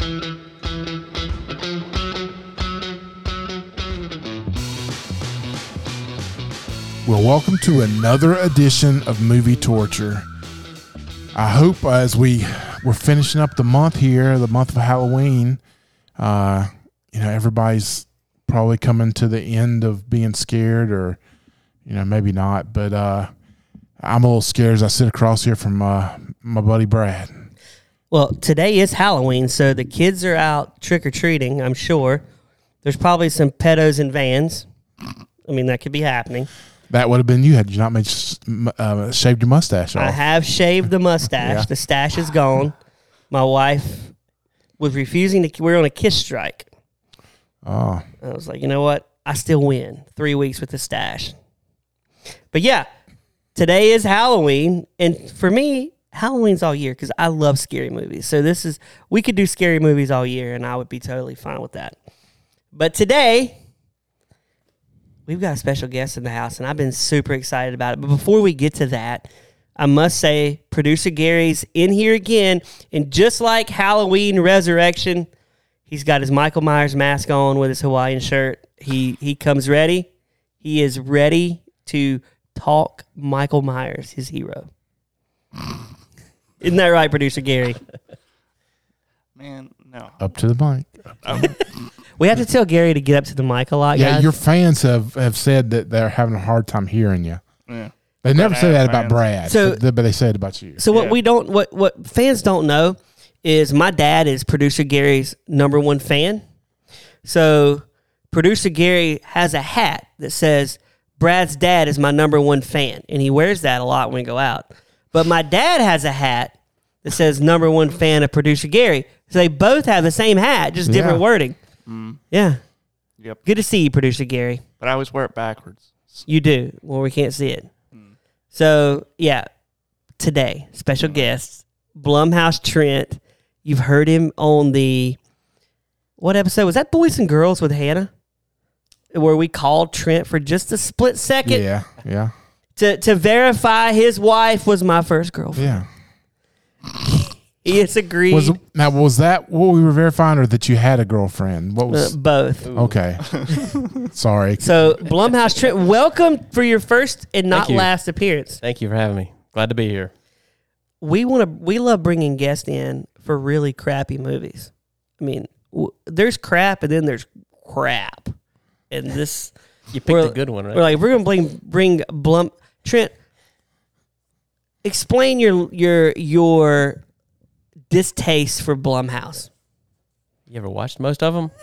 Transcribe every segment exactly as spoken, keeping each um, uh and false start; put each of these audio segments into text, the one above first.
Well, welcome to another edition of Movie Torture. I hope uh, as we we're finishing up the month here, the month of Halloween, uh, you know, everybody's probably coming to the end of being scared, or you know, maybe not. But uh, I'm a little scared as I sit across here from uh, my buddy Brad. Well, today is Halloween, so the kids are out trick or treating. I'm sure there's probably some pedos in vans. I mean, that could be happening. That would have been you had you not made uh, shaved your mustache off. I have shaved the mustache. Yeah. The stash is gone. My wife was refusing to. We're on a kiss strike. Oh, I was like, you know what? I still win. Three weeks with the stash. But yeah, today is Halloween, and for me, Halloween's all year because I love scary movies. So this is we could do scary movies all year, and I would be totally fine with that. But today, we've got a special guest in the house, and I've been super excited about it. But before we get to that, I must say, producer Gary's in here again, and just like Halloween Resurrection, he's got his Michael Myers mask on with his Hawaiian shirt. He he comes ready. He is ready to talk Michael Myers, his hero. Isn't that right, producer Gary? Man, no. Up to the mic. Um, We have to tell Gary to get up to the mic a lot, yeah, guys. your fans have, have said that they're having a hard time hearing you. yeah. They never But say I that have about fans. Brad, So- but, but they say it about you. So what Yeah. we don't, what what fans don't know is my dad is producer Gary's number one fan. So producer Gary has a hat that says Brad's dad is my number one fan, and he wears that a lot when we go out. But my dad has a hat that says number one fan of producer Gary. So they both have the same hat, just different Yeah. wording. Mm, Yeah. yep. Good to see you, producer Gary. But I always wear it backwards. You do. Well, we can't see it. So, yeah, today, special guest, Blumhouse Trent. You've heard him on the, what episode? Was that Boys and Girls with Hannah? Where we called Trent for just a split second Yeah, yeah, to, to verify his wife was my first girlfriend. yeah. He has agreed. Was now was that what we were verifying, or that you had a girlfriend? What uh, was both. okay? Sorry. So, Blumhouse Trent, welcome for your first and not you. last appearance. Thank you for having me. Glad to be here. We want to. We love bringing guests in for really crappy movies. I mean, w- there's crap, and then there's crap, and this You picked we're, a good one, right? we're like we're gonna bring bring Blum Trent. Explain your your your distaste for Blumhouse. You ever watched most of them?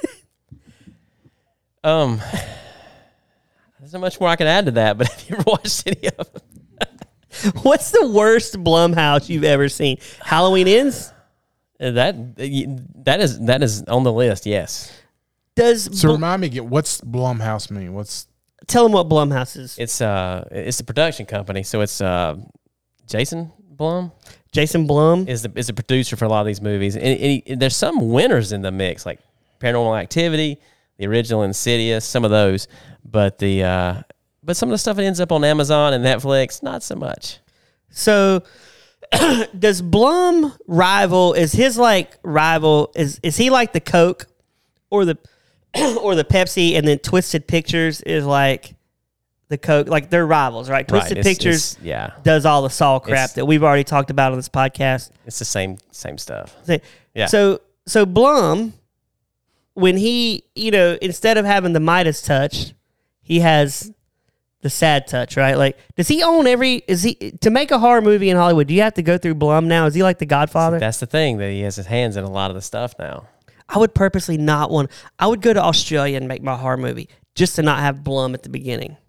um, there's not much more I can add to that, but have you ever watched any of them? What's the worst Blumhouse you've ever seen? Halloween Ends. Uh, That that is that is on the list. Yes, Does So Bl- remind me again. What's Blumhouse mean? What's tell them what Blumhouse is? it's uh it's a production company, so it's uh Jason Blum Jason Blum. is the is the producer for a lot of these movies, and, and he, there's some winners in the mix, like Paranormal Activity, the original Insidious, some of those, but the uh, but some of the stuff that ends up on Amazon and Netflix, not so much. So, does Blum rival? Is his like rival? Is is he like the Coke, or the or the Pepsi? And then Twisted Pictures is like the Coke. Like they're rivals, right? Twisted Right, it's- Pictures it's- yeah, does all the Saw crap It's- that we've already talked about on this podcast. it's the same same stuff. So- Yeah. So so Blum, when he you know instead of having the Midas touch, he has the sad touch, right? Like, does he own every? Is he to make a horror movie in Hollywood? Do you have to go through Blum now? Is he like the Godfather? That's the thing, that he has his hands in a lot of the stuff now. I would purposely not want. I would go to Australia and make my horror movie just to not have Blum at the beginning.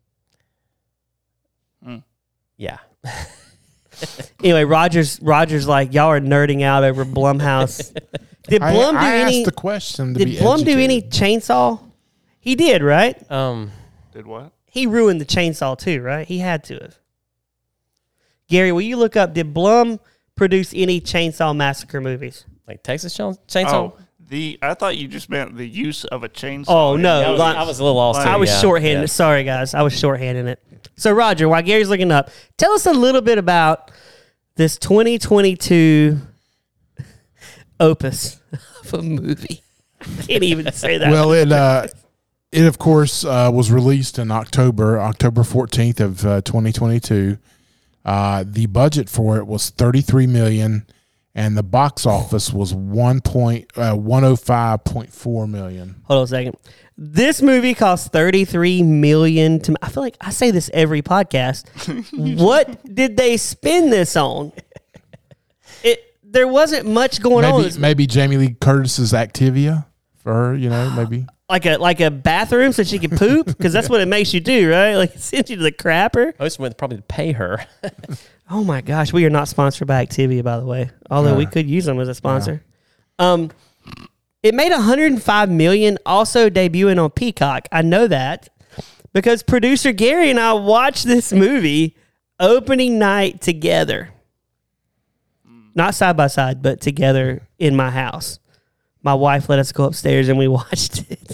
Yeah. Anyway, Rogers Rogers like y'all are nerding out over Blumhouse. Did I, Blum do I any? asked the question to Did be Blum do educated. any chainsaw? He did, right? Um. Did what? He ruined the chainsaw too, right? He had to have. Gary, will you look up? Did Blum produce any Chainsaw Massacre movies? Like Texas Chainsaw? Chainsaw? Oh, the I thought you just meant the use of a chainsaw. Oh, no. I was, Like- I was a little lost. I too, was yeah, shorthanded. yeah. Sorry, guys. I was shorthanding it. So, Roger, while Gary's looking up, tell us a little bit about this twenty twenty-two opus of a movie. I can't even say that. Well, it uh, it of course uh, was released in October, October fourteenth of uh, twenty twenty-two. Uh, the budget for it was thirty-three million, and the box office was one point uh, one oh five point four million. Hold on a second. This movie cost thirty-three million to I feel like I say this every podcast. What did they spend this on? It there wasn't much going on. Maybe, maybe Jamie Lee Curtis's Activia for her, you know, maybe. Like a like a bathroom so she could poop, because that's what it makes you do, right? Like it sends you to the crapper. Most went probably to pay her. Oh my gosh, we are not sponsored by Activia, by the way. Although we could use them as a sponsor. Um, it made one hundred five million dollars, also debuting on Peacock. I know that because producer Gary and I watched this movie opening night together. Not side by side, but together in my house. My wife let us go upstairs and we watched it.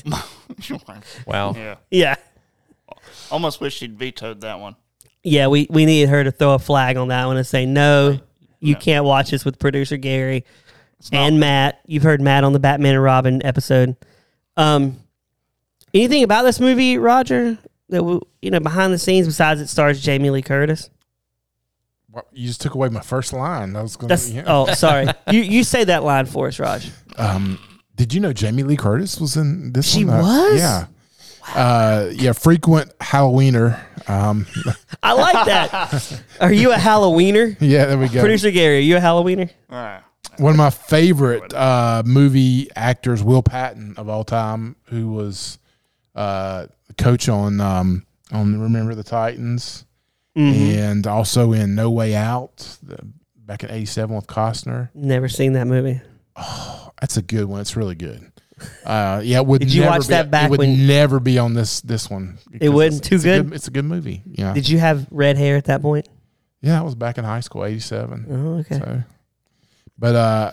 Wow. Yeah. Yeah. Almost wish she'd vetoed that one. Yeah, we, we needed her to throw a flag on that one and say, no, you No. can't watch this with producer Gary not- and Matt. You've heard Matt on the Batman and Robin episode. Um, anything about this movie, Roger, that we, you know, behind the scenes besides it stars Jamie Lee Curtis? Well, you just took away my first line. I was going That's to. Yeah. oh, sorry. you you say that line for us, Raj. Um, did you know Jamie Lee Curtis was in this She one? Uh, was? yeah. Uh, yeah, frequent Halloweener. Um, I like that. Are you a Halloweener? yeah, there we go. Producer Gary, are you a Halloweener? All right. One of my favorite uh, movie actors, Will Patton of all time, who was uh, the coach on um, on Remember the Titans, Mm-hmm. and also in No Way Out, the, back in eighty-seven with Costner. Never seen that movie. That's a good one. It's really good. Uh, yeah, it would Did you never watch be, that back It would when- never be on this this one. because wouldn't? it's- Too it's a good? It's a good movie. Yeah, Did you have red hair at that point? yeah. I was back in high school, eighty-seven. Oh, okay. So, but uh,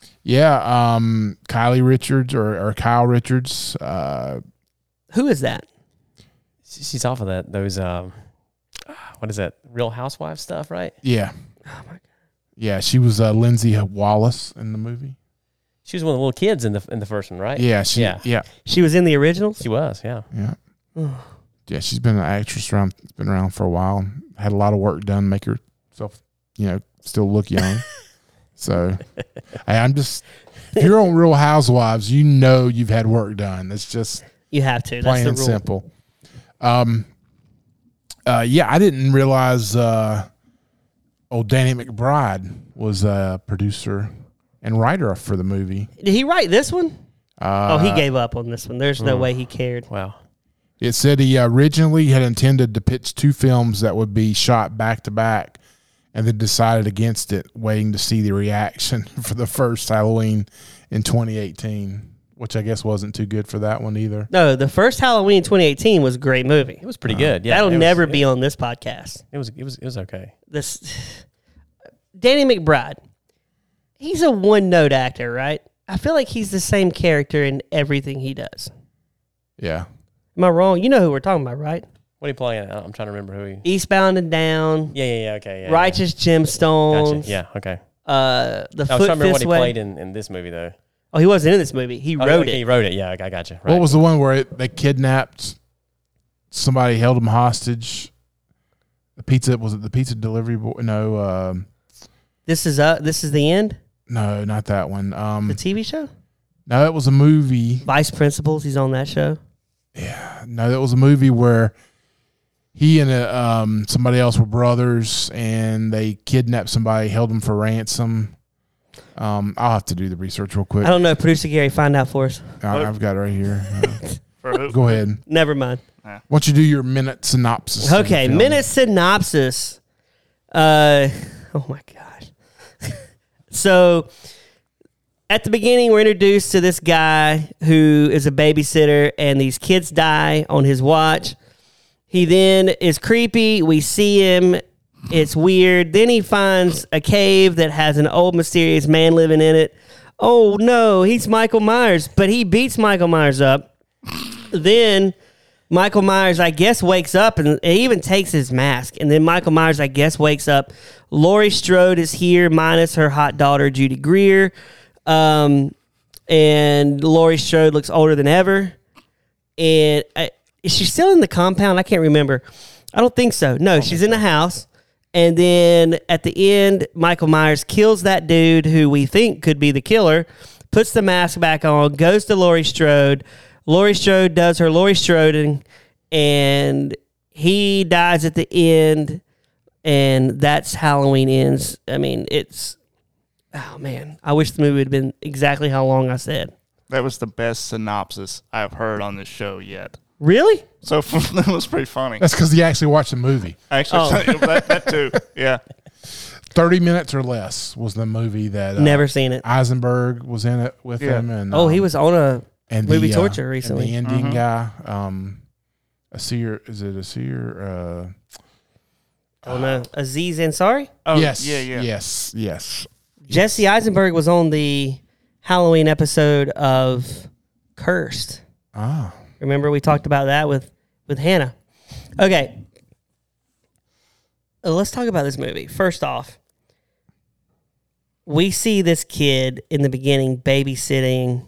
yeah, um, Kylie Richards or, or Kyle Richards. Uh, Who is that? She's off of that. Those, um, what is that? Real Housewives stuff, right? yeah, Oh my god. yeah. She was uh, Lindsay Wallace in the movie. She was one of the little kids in the in the first one, right? Yeah, she, Yeah. yeah, She was in the originals? She was, yeah. yeah, yeah. She's been an actress around. Been around for a while. Had a lot of work done, to make herself, you know, still look young. So, hey, I'm just. If you're on Real Housewives, you know you've had work done. It's just You have to. That's plain the and rule. simple. Um, uh, yeah, I didn't realize uh, old Danny McBride was a producer and writer for the movie. Did he write this one? Uh, Oh, he gave up on this one. There's no way he cared. Wow. It said he originally had intended to pitch two films that would be shot back to back, and then decided against it, waiting to see the reaction for the first Halloween in twenty eighteen, which I guess wasn't too good for that one either. No, the first Halloween twenty eighteen was a great movie. It was pretty good. Yeah. That'll it was- never it- be on this podcast. It was it was it was okay. This Danny McBride, he's a one-note actor, right? I feel like he's the same character in everything he does. Yeah. Am I wrong? You know who we're talking about, right? What are you playing? I'm trying to remember who he. Eastbound and Down, Yeah, yeah, yeah. Okay. Yeah, Righteous Yeah. Gemstones, Gotcha. Yeah. Okay. uh, The I was Foot trying to remember what Fist he Way. played in, in this movie though. Oh, he wasn't in this movie. He Oh, wrote okay, it. He wrote it. Yeah, I got you. Right. What was the one where it, they kidnapped somebody, held them hostage? The pizza was it the pizza delivery boy? No, um, This is uh, this is the end. no, not that one. Um, The T V show, no, it was a movie. Vice Principals. He's on that show. No, that was a movie where he and a, um, somebody else were brothers, and they kidnapped somebody, held them for ransom. Um, I'll have to do the research real quick. I don't know. Producer Gary, find out for us. I, I've got it right here. Uh, For who? go ahead. Never mind. Why don't you do your minute synopsis? of the Okay, film? minute synopsis. Uh, oh my gosh. So, at the beginning, we're introduced to this guy who is a babysitter, and these kids die on his watch. He then is creepy. We see him. It's weird. Then he finds a cave that has an old mysterious man living in it. Oh no, he's Michael Myers, but he beats Michael Myers up. Then Michael Myers, I guess, wakes up and he even takes his mask. And then Michael Myers, I guess, wakes up. Laurie Strode is here, minus her hot daughter, Judy Greer. Um, and Laurie Strode looks older than ever. And I, is she still in the compound? I can't remember. I don't think so. No, she's in the house. And then at the end, Michael Myers kills that dude who we think could be the killer, puts the mask back on, goes to Laurie Strode. Laurie Strode does her Laurie Stroding, and he dies at the end, and that's Halloween ends. I mean, it's, oh man, I wish the movie had been exactly how long I said. That was the best synopsis I've heard on this show yet. Really? So that was pretty funny. That's because you actually watched the movie. Actually, Oh. that, that too. Yeah. thirty minutes or less was the movie that uh, Never seen it. Eisenberg was in it with Yeah. him, and Oh, um, he was on a and movie the, torture uh, recently. And the Indian Mhm. guy, um, a seer, is it a seer? Uh, oh no, Aziz Ansari. Oh, yes, Yeah, yeah. yes, yes. Jesse Eisenberg was on the Halloween episode of Cursed. Ah, Remember we talked about that with with Hannah. Okay, Uh, let's talk about this movie. First off, we see this kid in the beginning babysitting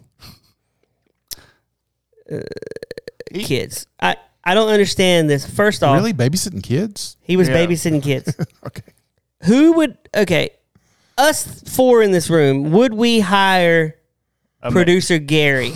uh, He- kids. I I don't understand this. First off, really babysitting kids? he was Yeah. babysitting kids. Okay. Who would? Okay, us four in this room. Would we hire I mean, producer Gary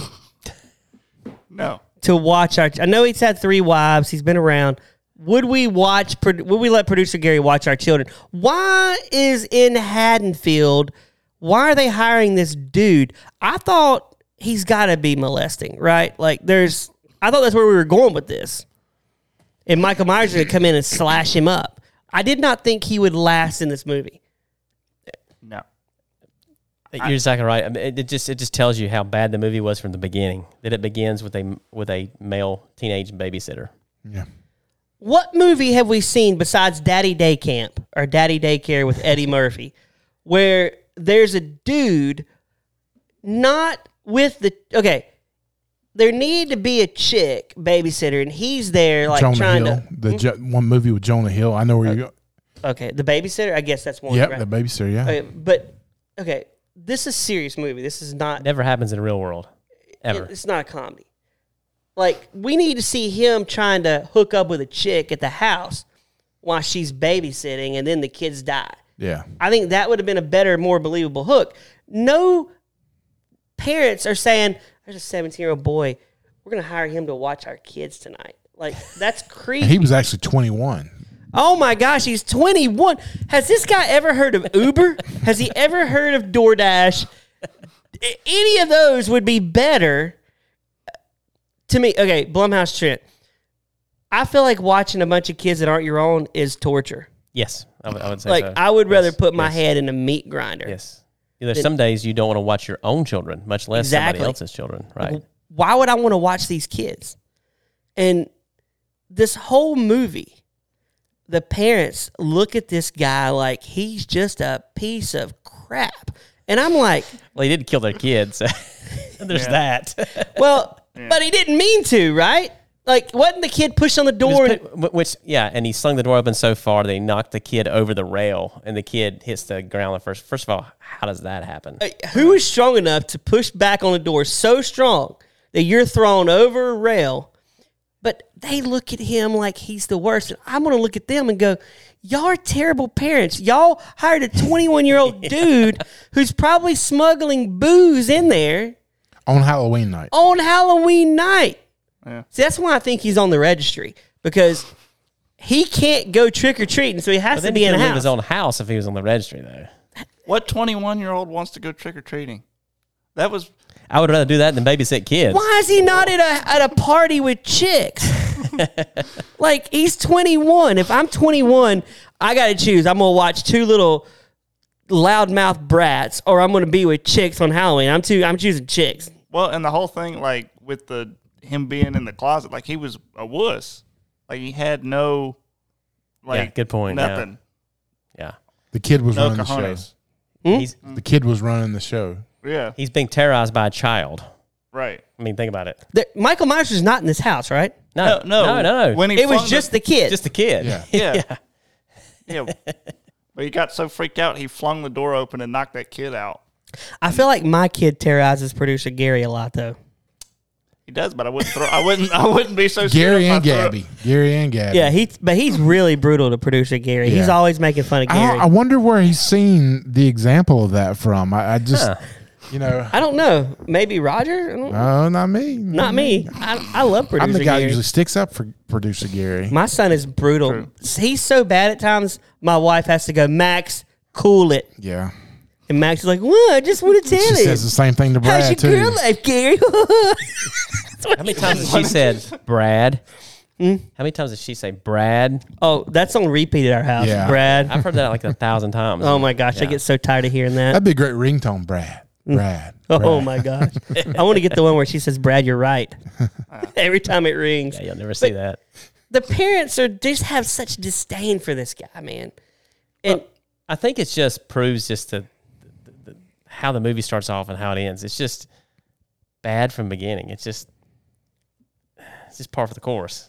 No. to watch our? I know he's had three wives. He's been around. Would we watch? Would we let producer Gary watch our children? Why is in Haddonfield? Why are they hiring this dude? I thought he's got to be molesting, right? Like, there's. I thought that's where we were going with this. And Michael Myers is going to come in and slash him up. I did not think he would last in this movie. No. You're exactly right. I mean, it, it just it just tells you how bad the movie was from the beginning. That it begins with a with a male teenage babysitter. Yeah. What movie have we seen besides Daddy Day Camp or Daddy Daycare with Eddie Murphy, where there's a dude not with the okay? There need to be a chick babysitter, and he's there like Jonah trying Hill, to. the Jo- one movie with Jonah Hill. I know where you go. Okay, the babysitter. I guess that's one. Yep, right? the babysitter. Yeah. Okay, but okay, this is a serious movie. This is not. Never happens in the real world, ever. It's not a comedy. Like, we need to see him trying to hook up with a chick at the house while she's babysitting, and then the kids die. Yeah. I think that would have been a better, more believable hook. No parents are saying, there's a seventeen-year-old boy. We're going to hire him to watch our kids tonight. Like, that's creepy. He was actually twenty-one. Oh, my gosh, he's twenty-one. Has this guy ever heard of Uber? Has he ever heard of DoorDash? A- Any of those would be better to me. Okay, Blumhouse Trent. I feel like watching a bunch of kids that aren't your own is torture. Yes, I would, I would say Like, so. I would rather Yes, put my yes, head in a meat grinder. Yes. There's some days you don't want to watch your own children, much less Exactly. somebody else's children. Right. Why would I want to watch these kids? And this whole movie, the parents look at this guy like he's just a piece of crap. And I'm like, Well, he did kill their kids. So there's Yeah. that. well, but he didn't mean to, right? Like, wasn't the kid pushed on the door? Just and- put- which, yeah, and he slung the door open so far that he knocked the kid over the rail, and the kid hits the ground. The first, first of all, how does that happen? Who is strong enough to push back on the door so strong that you're thrown over a rail? But they look at him like he's the worst. And I'm going to look at them and go, y'all are terrible parents. Y'all hired a twenty-one-year-old dude who's probably smuggling booze in there On Halloween night. on Halloween night. Yeah. See, that's why I think he's on the registry, because he can't go trick-or-treating, so he has But to then be he in could a leave house. his own house if he was on the registry, though. What twenty-one-year-old wants to go trick-or-treating? That was... I would rather do that than babysit kids. Why is he not at a at a party with chicks? Like, he's twenty-one. If I'm twenty-one, I got to choose. I'm going to watch two little loudmouth brats, or I'm going to be with chicks on Halloween. I'm too, I'm choosing chicks. Well, and the whole thing, like, with the him being in the closet, like, he was a wuss. Like, he had no, like, Yeah, good point, yeah. nothing. Yeah. The kid was No running the show. cojones. He's The kid was running the show. Yeah, he's being terrorized by a child. right. I mean, think about it. The, Michael Myers was not in this house, right? No, No, no, no, no. When he It was flung just the kid. Just the kid. Yeah. Yeah. Yeah. But he got so freaked out, he flung the door open and knocked that kid out. I feel like my kid terrorizes producer Gary a lot, though. He does, but I wouldn't throw. I wouldn't. I wouldn't be so. Gary scared and if I threw- Gabby. Gary and Gabby. Yeah, he but he's really brutal to producer Gary. He's Yeah. always making fun of Gary. I, I wonder where he's seen the example of that from. I, I just, Huh. you know, I don't know. Maybe Roger? I don't, no, not me. not me. I, I love producer I'm the guy who Gary. usually sticks up for producer Gary. My son is brutal. True. He's so bad at times, my wife has to go, Max, cool it. Yeah. And Max is like, what? I just want to tell She you. says the same thing to How's Brad, your too. girl life, Gary? How many times has she said Brad? Hmm? How many times does she say Brad? Oh, that's on repeat at our house, Yeah. Brad. I've heard that like a thousand times. Oh, my gosh. I Yeah. get so tired of hearing that. That'd be a great ringtone, Brad. Brad. Oh, Brad. my gosh. I want to get the one where she says, Brad, you're right. Every time it rings. Yeah, you'll never see that. The parents are just have such disdain for this guy, man. And I think it just proves just the, the, the how the movie starts off and how it ends. It's just bad from the beginning. It's just it's just par for the course.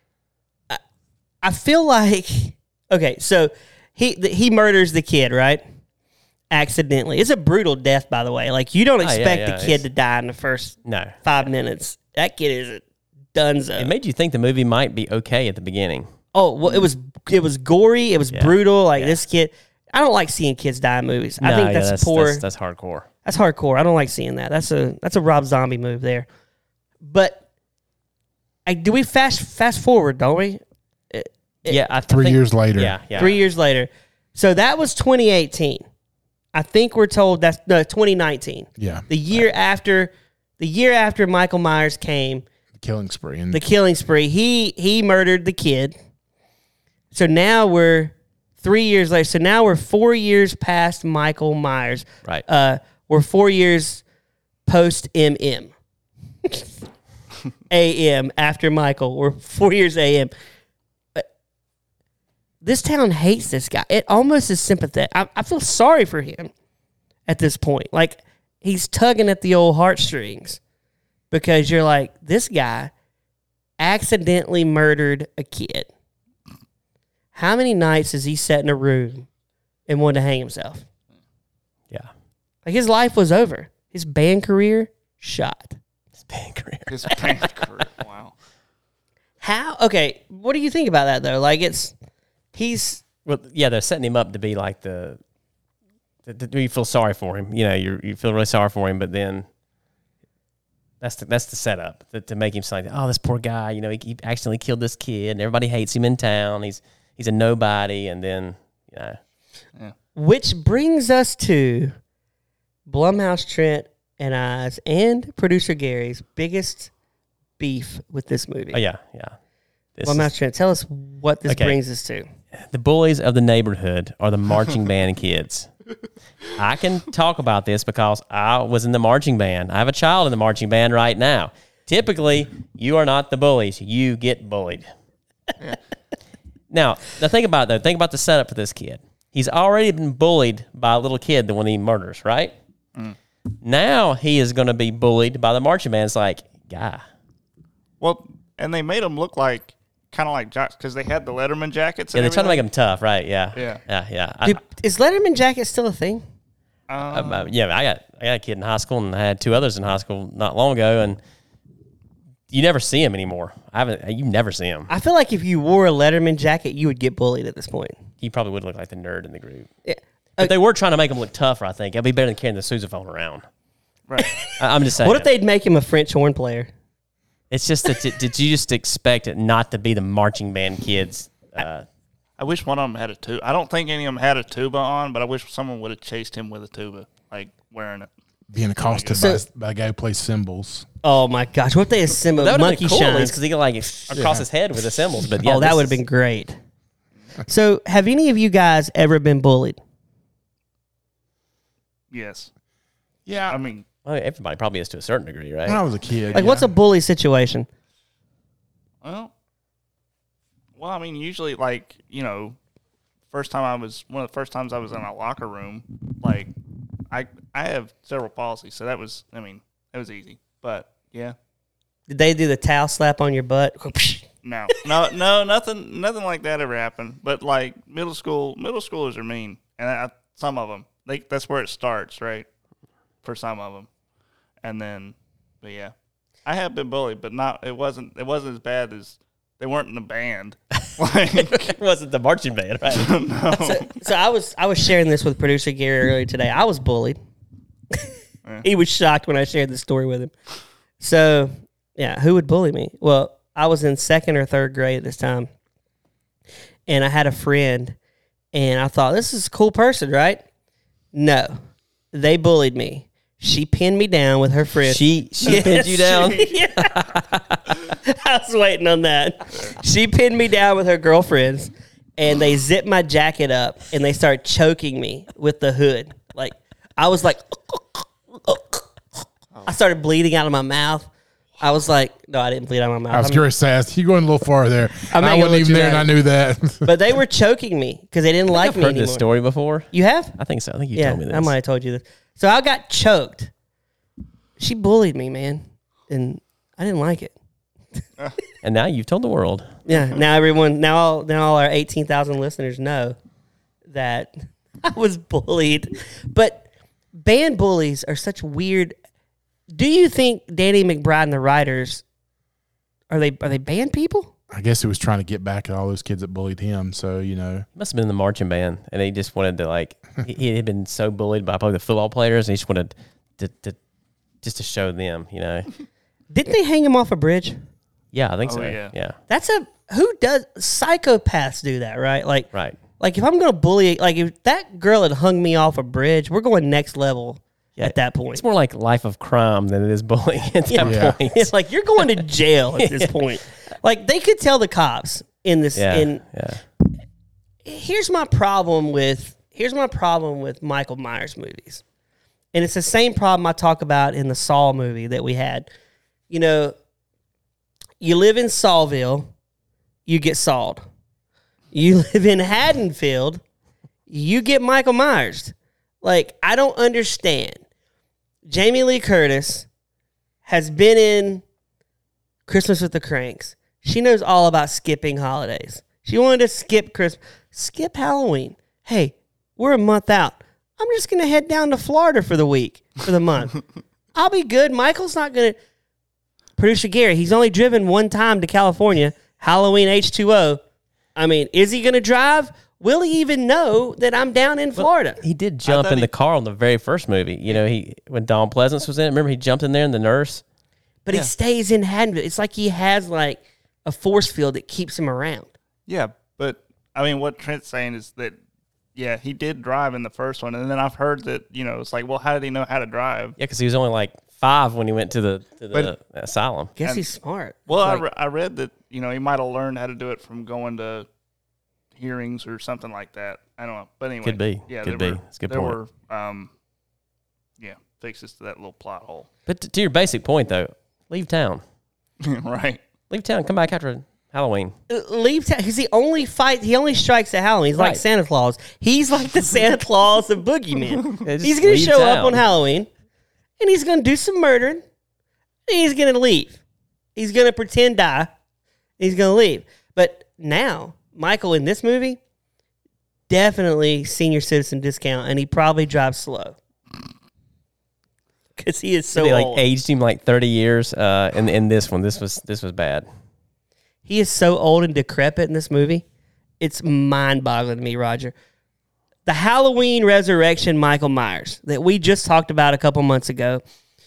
I feel like okay, so he the, he murders the kid, right? Accidentally. It's a brutal death, by the way. Like you don't Oh, yeah, expect yeah, the kid it's- to die in the first No, five minutes. That kid is a dunzo. it made you think the movie might be okay at the beginning. oh well, it was it was gory. It was Yeah. brutal. Like Yeah. this kid. I don't like seeing kids die in movies. I No, think yeah, that's, that's poor. That's, that's hardcore. That's hardcore. I don't like seeing that. That's a that's a Rob Zombie move there. But I, do we fast fast forward? Don't we? It- Yeah, I Three think- years later. Yeah, yeah. Three years later. So that was twenty eighteen. I think we're told that's no twenty nineteen. Yeah. The year after, the year after Michael Myers came, The killing spree. And the killing spree. He he murdered the kid. So now we're three years later. So now we're four years past Michael Myers. Right. Uh, we're four years post M M. A M after Michael. We're four years A M. This town hates this guy. It almost is sympathetic. I, I feel sorry for him at this point. Like, he's tugging at the old heartstrings because you're like, this guy accidentally murdered a kid. How many nights has he sat in a room and wanted to hang himself? Yeah. Like, his life was over. His band career, shot. It's bad career. His band career. Wow. How? Okay, what do you think about that, though? Like, it's, he's, Well, yeah, they're setting him up to be like the, the, the you feel sorry for him. You know, you you feel really sorry for him, but then that's the that's the setup to, to make him say, "Oh, this poor guy. You know, he, he accidentally killed this kid, and everybody hates him in town. He's he's a nobody." And then, you know, which brings us to Blumhouse, Trent, and I's, and producer Gary's biggest beef with this movie. oh yeah, yeah. This Blumhouse, is- Trent, tell us what this Okay. brings us to. the bullies of the neighborhood are the marching band kids. I can talk about this because I was in the marching band. I have a child in the marching band right now. Typically, you are not the bullies. You get bullied. Now, now think about it, though. Think about the setup for this kid. He's already been bullied by a little kid, the one he murders, right? Mm. Now he is going to be bullied by the marching band. It's like, guy. Well, and they made him look like kind of like jocks because they had the Letterman jackets. Yeah, And they're trying to make everything. him tough, right? Yeah. Yeah. Yeah, yeah. I, Dude, is Letterman jacket still a thing? I, I, yeah, I got I got a kid in high school, and I had two others in high school not long ago, and you never see him anymore. I haven't. You never see him. I feel like if you wore a Letterman jacket, you would get bullied at this point. He probably would look like the nerd in the group. Yeah. But they were trying to make him look tougher. I think it'd be better than carrying the sousaphone around. Right. I, I'm just saying. What if they'd make him a French horn player? It's just that. Did you just expect it not to be the marching band kids? Uh, I wish one of them had a tuba. I don't think any of them had a tuba on, but I wish someone would have chased him with a tuba, like wearing it. being accosted So- by, by a guy who plays cymbals. Oh my gosh! What if they assemble that would have monkey been cool shines? because he could like across his head with the symbols. But yeah, oh, that this would have is- been great. So, have any of you guys ever been bullied? Yes. Yeah. I mean, Well, everybody probably is to a certain degree, right? when I was a kid. Like, yeah. what's a bully situation? well, well, I mean, usually, like, you know, first time I was one of the first times I was in a locker room, like, I I have several policies, so that was, I mean, that was easy. But yeah, Did they do the towel slap on your butt? no, no, no, nothing, nothing like that ever happened. But like middle school, middle schoolers are mean, and I, some of them, they that's where it starts, right? for some of them, and then, but yeah, I have been bullied, but not it wasn't it wasn't as bad as they weren't in the band. Like, It wasn't the marching band, right? no. So, so I was I was sharing this with producer Gary earlier today. I was bullied. He was shocked when I shared the story with him. So, yeah, who would bully me? Well, I was in second or third grade at this time, and I had a friend, and I thought, this is a cool person, right? No, they bullied me. She pinned me down with her friend. She she Yes, pinned you down. she- yeah. I was waiting on that. She pinned me down with her girlfriends, and they zipped my jacket up, and they started choking me with the hood. Like, I was like, I started bleeding out of my mouth. I was like, no, I didn't bleed out of my mouth. I was I'm- curious to ask. You going a little far there. I'm not I gonna wasn't let even you there, and know. I knew that. But they were choking me because they didn't like I've me heard anymore. this story before. You have? I think so. I think you Yeah, told me this. I might have told you this. So I got choked. She bullied me, man, and I didn't like it. And now you've told the world. Yeah, now everyone, now all, now all our eighteen thousand listeners know that I was bullied. But band bullies are such weird. Do you think Danny McBride and the writers are they are they band people? I guess he was trying to get back at all those kids that bullied him. So, you know. He must have been in the marching band, and he just wanted to like. he, he had been so bullied by probably the football players, and he just wanted to, to just to show them, you know. Didn't they hang him off a bridge? Yeah, I think Oh, so. yeah. Yeah, That's a who does psychopaths do that, right? Like right. Like if I'm gonna bully, like if that girl had hung me off a bridge, we're going next level Yeah, at that point. It's more like life of crime than it is bullying at that Yeah. point. It's like you're going to jail at this point. Like they could tell the cops in this. yeah, In yeah. here's my problem with here's my problem with Michael Myers movies, and it's the same problem I talk about in the Saw movie that we had. You know, you live in Sawville, you get sawed. You live in Haddonfield, you get Michael Myers. Like, I don't understand. Jamie Lee Curtis has been in Christmas with the Cranks. She knows all about skipping holidays. She wanted to skip Christmas, skip Halloween. Hey, we're a month out. I'm just going to head down to Florida for the week, for the month. I'll be good. Michael's not going to. Producer Gary, he's only driven one time to California, Halloween H two O. I mean, is he going to drive? Will he even know that I'm down in Florida? He did jump thought in he- the car on the very first movie. You know, he when Dawn Pleasance was in it. Remember, he jumped in there and the nurse. But he stays in Haddonfield. It's like he has like a force field that keeps him around. Yeah, but I mean, what Trent's saying is that, yeah, he did drive in the first one, and then I've heard that, you know, it's like, well, how did he know how to drive? Yeah, because he was only like five when he went to the to the But- asylum. Guess And- he's smart. Well, I, It's like- re- I read that, you know, he might have learned how to do it from going to hearings or something like that. I don't know, but anyway, Could be. Yeah, Could there be. Were, It's a good there point. were, um, yeah, fixes to that little plot hole. But to, to your basic point, though, leave town. Right. Leave town. Come back after Halloween. Uh, leave town because he only fight. He only strikes at Halloween. He's like Right. Santa Claus. He's like the Santa Claus of boogeymen. Yeah, just He's going to leave show up town. on Halloween, and he's going to do some murdering. And he's going to leave. He's going to pretend die. He's going to leave. But now Michael in this movie, definitely senior citizen discount, and he probably drives slow because he is so they like old. aged him like thirty years. Uh, in in this one, this was this was bad. He is so old and decrepit in this movie. It's mind-boggling to me, Roger. The Halloween Resurrection Michael Myers that we just talked about a couple months ago,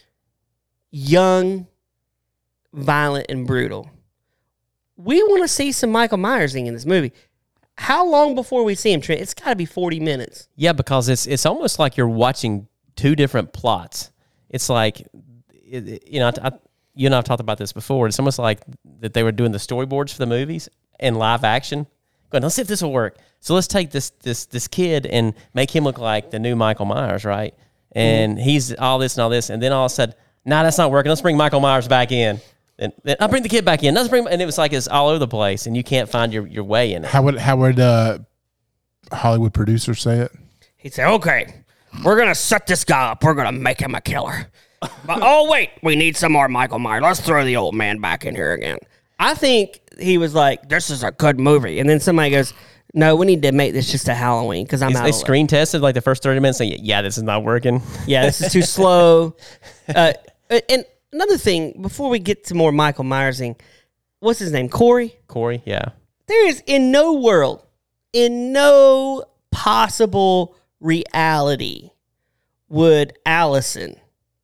young, violent, and brutal. We want to see some Michael Myers in this movie. How long before we see him, Trent? It's got to be forty minutes. Yeah, because it's it's almost like you're watching two different plots. It's like, it, it- you know, I, I, you and I have talked about this before. It's almost like that they were doing the storyboards for the movies in live action. Going, let's see if this will work. So let's take this this this kid and make him look like the new Michael Myers, right? And he's all this and all this, and then all of a sudden, nah, that's not working. Let's bring Michael Myers back in. And then I'll bring the kid back in. Let's bring, and it was like it's all over the place, and you can't find your, your way in it. How would how would uh, Hollywood producers say it? He'd say, okay, we're going to set this guy up. We're going to make him a killer. But, oh, wait, we need some more Michael Myers. Let's throw the old man back in here again. I think he was like, this is a good movie. And then somebody goes, No, we need to make this just a Halloween because I'm Is out. they of screen tested like the first thirty minutes, saying, "Yeah, this is not working." Yeah, this is too slow. Uh, and another thing, before we get to more Michael Myersing, what's his name? Corey? Corey, yeah. There is in no world, in no possible reality would Allison,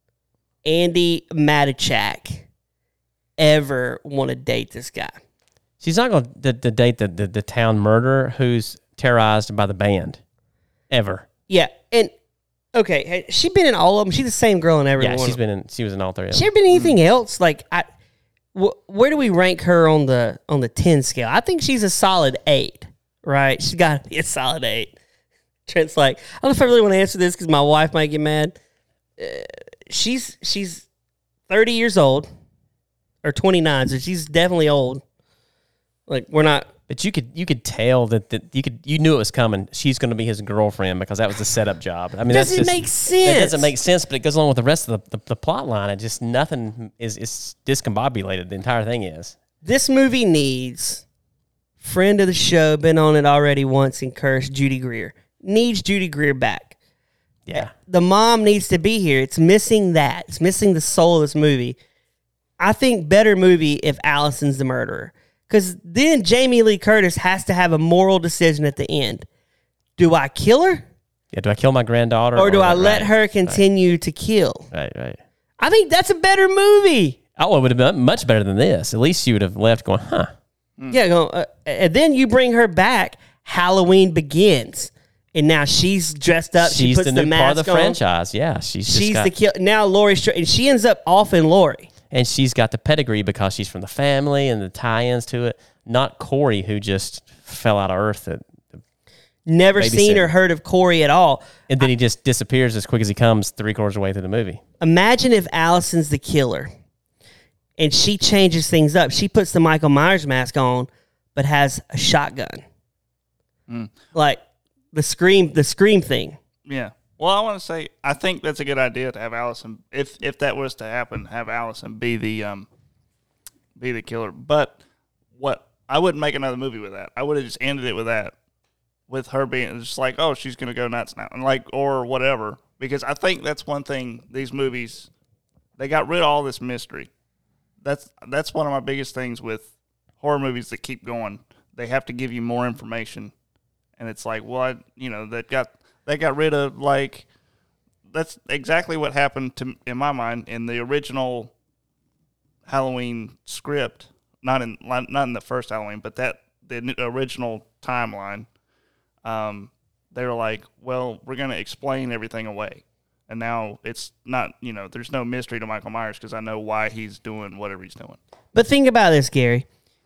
Andy Matichak ever want to date this guy. She's not going to, to date the, the, the town murderer who's terrorized by the band, ever. Yeah, and okay, has she been in all of them? She's the same girl in every Yeah, one. she's of them. been in. She was in all three of She them. ever been in anything else? Like, I, wh- where do we rank her on the on the ten scale? I think she's a solid eight. Right? She's got to be a solid eight. Trent's like, I don't know if I really want to answer this because my wife might get mad. Uh, she's she's thirty years old, or twenty-nine, so she's definitely old. Like, we're not. But you could you could tell that, that you could you knew it was coming. She's going to be his girlfriend because that was the setup job. I mean, that's Doesn't just, make sense. It doesn't make sense, but it goes along with the rest of the, the, the plot line. It just nothing is is discombobulated. The entire thing is. This movie needs friend of the show, been on it already once and cursed, Judy Greer. Needs Judy Greer back. Yeah. The mom needs to be here. It's missing that. It's missing the soul of this movie. I think better movie if Allison's the murderer. Because then Jamie Lee Curtis has to have a moral decision at the end. Do I kill her? Yeah. Do I kill my granddaughter, Or do I right, let her continue to kill? Right. Right. I think that's a better movie. Oh, it would have been much better than this. At least you would have left going, huh? Yeah, go, uh, and then you bring her back. Halloween begins, and now she's dressed up. she She's puts the the, new mask part of the on. franchise. Yeah, she's just She's got, the kill. Now Laurie, Str- and she ends up off in Laurie. and she's got the pedigree because she's from the family and the tie-ins to it. Not Corey, who just fell out of earth, at, Never seen Babysitter. or heard of Corey at all. and then he just disappears as quick as he comes three quarters of the way through the movie. Imagine if Allison's the killer, and she changes things up. She puts the Michael Myers mask on, but has a shotgun, Mm. like the scream, the scream thing. Yeah. Well, I want to say I think that's a good idea to have Allison, if if that was to happen, have Allison be the um be the killer. But what I wouldn't make another movie with that. I would have just ended it with that, with her being just like, oh, she's gonna go nuts now, and like or whatever. Because I think that's one thing these movies, they got rid of all this mystery. That's that's one of my biggest things with horror movies that keep going. They have to give you more information, and it's like, well, I, you know, that got they got rid of like that's exactly what happened to in my mind in the original Halloween script. Not in not in the first Halloween, but that the original timeline. Um, they were like, well, we're going to explain everything away. And now it's not, you know, there's no mystery to Michael Myers because I know why he's doing whatever he's doing. But think about this, Gary.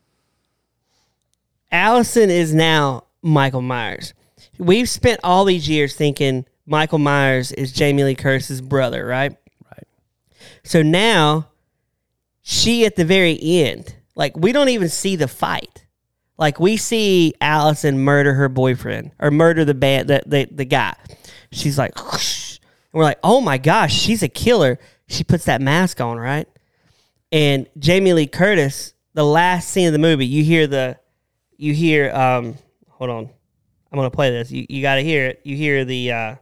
Allison is now Michael Myers. We've spent all these years thinking Michael Myers is Jamie Lee Curtis's brother, right? Right. So now she at the very end, like we don't even see the fight. Like we see Allison murder her boyfriend or murder the band, the, the, the guy. She's like, whoosh. And we're like, oh my gosh, she's a killer. She puts that mask on, right? And Jamie Lee Curtis, the last scene of the movie, you hear the, you hear, um, hold on. I'm going to play this. You, you got to hear it. You hear the, uh,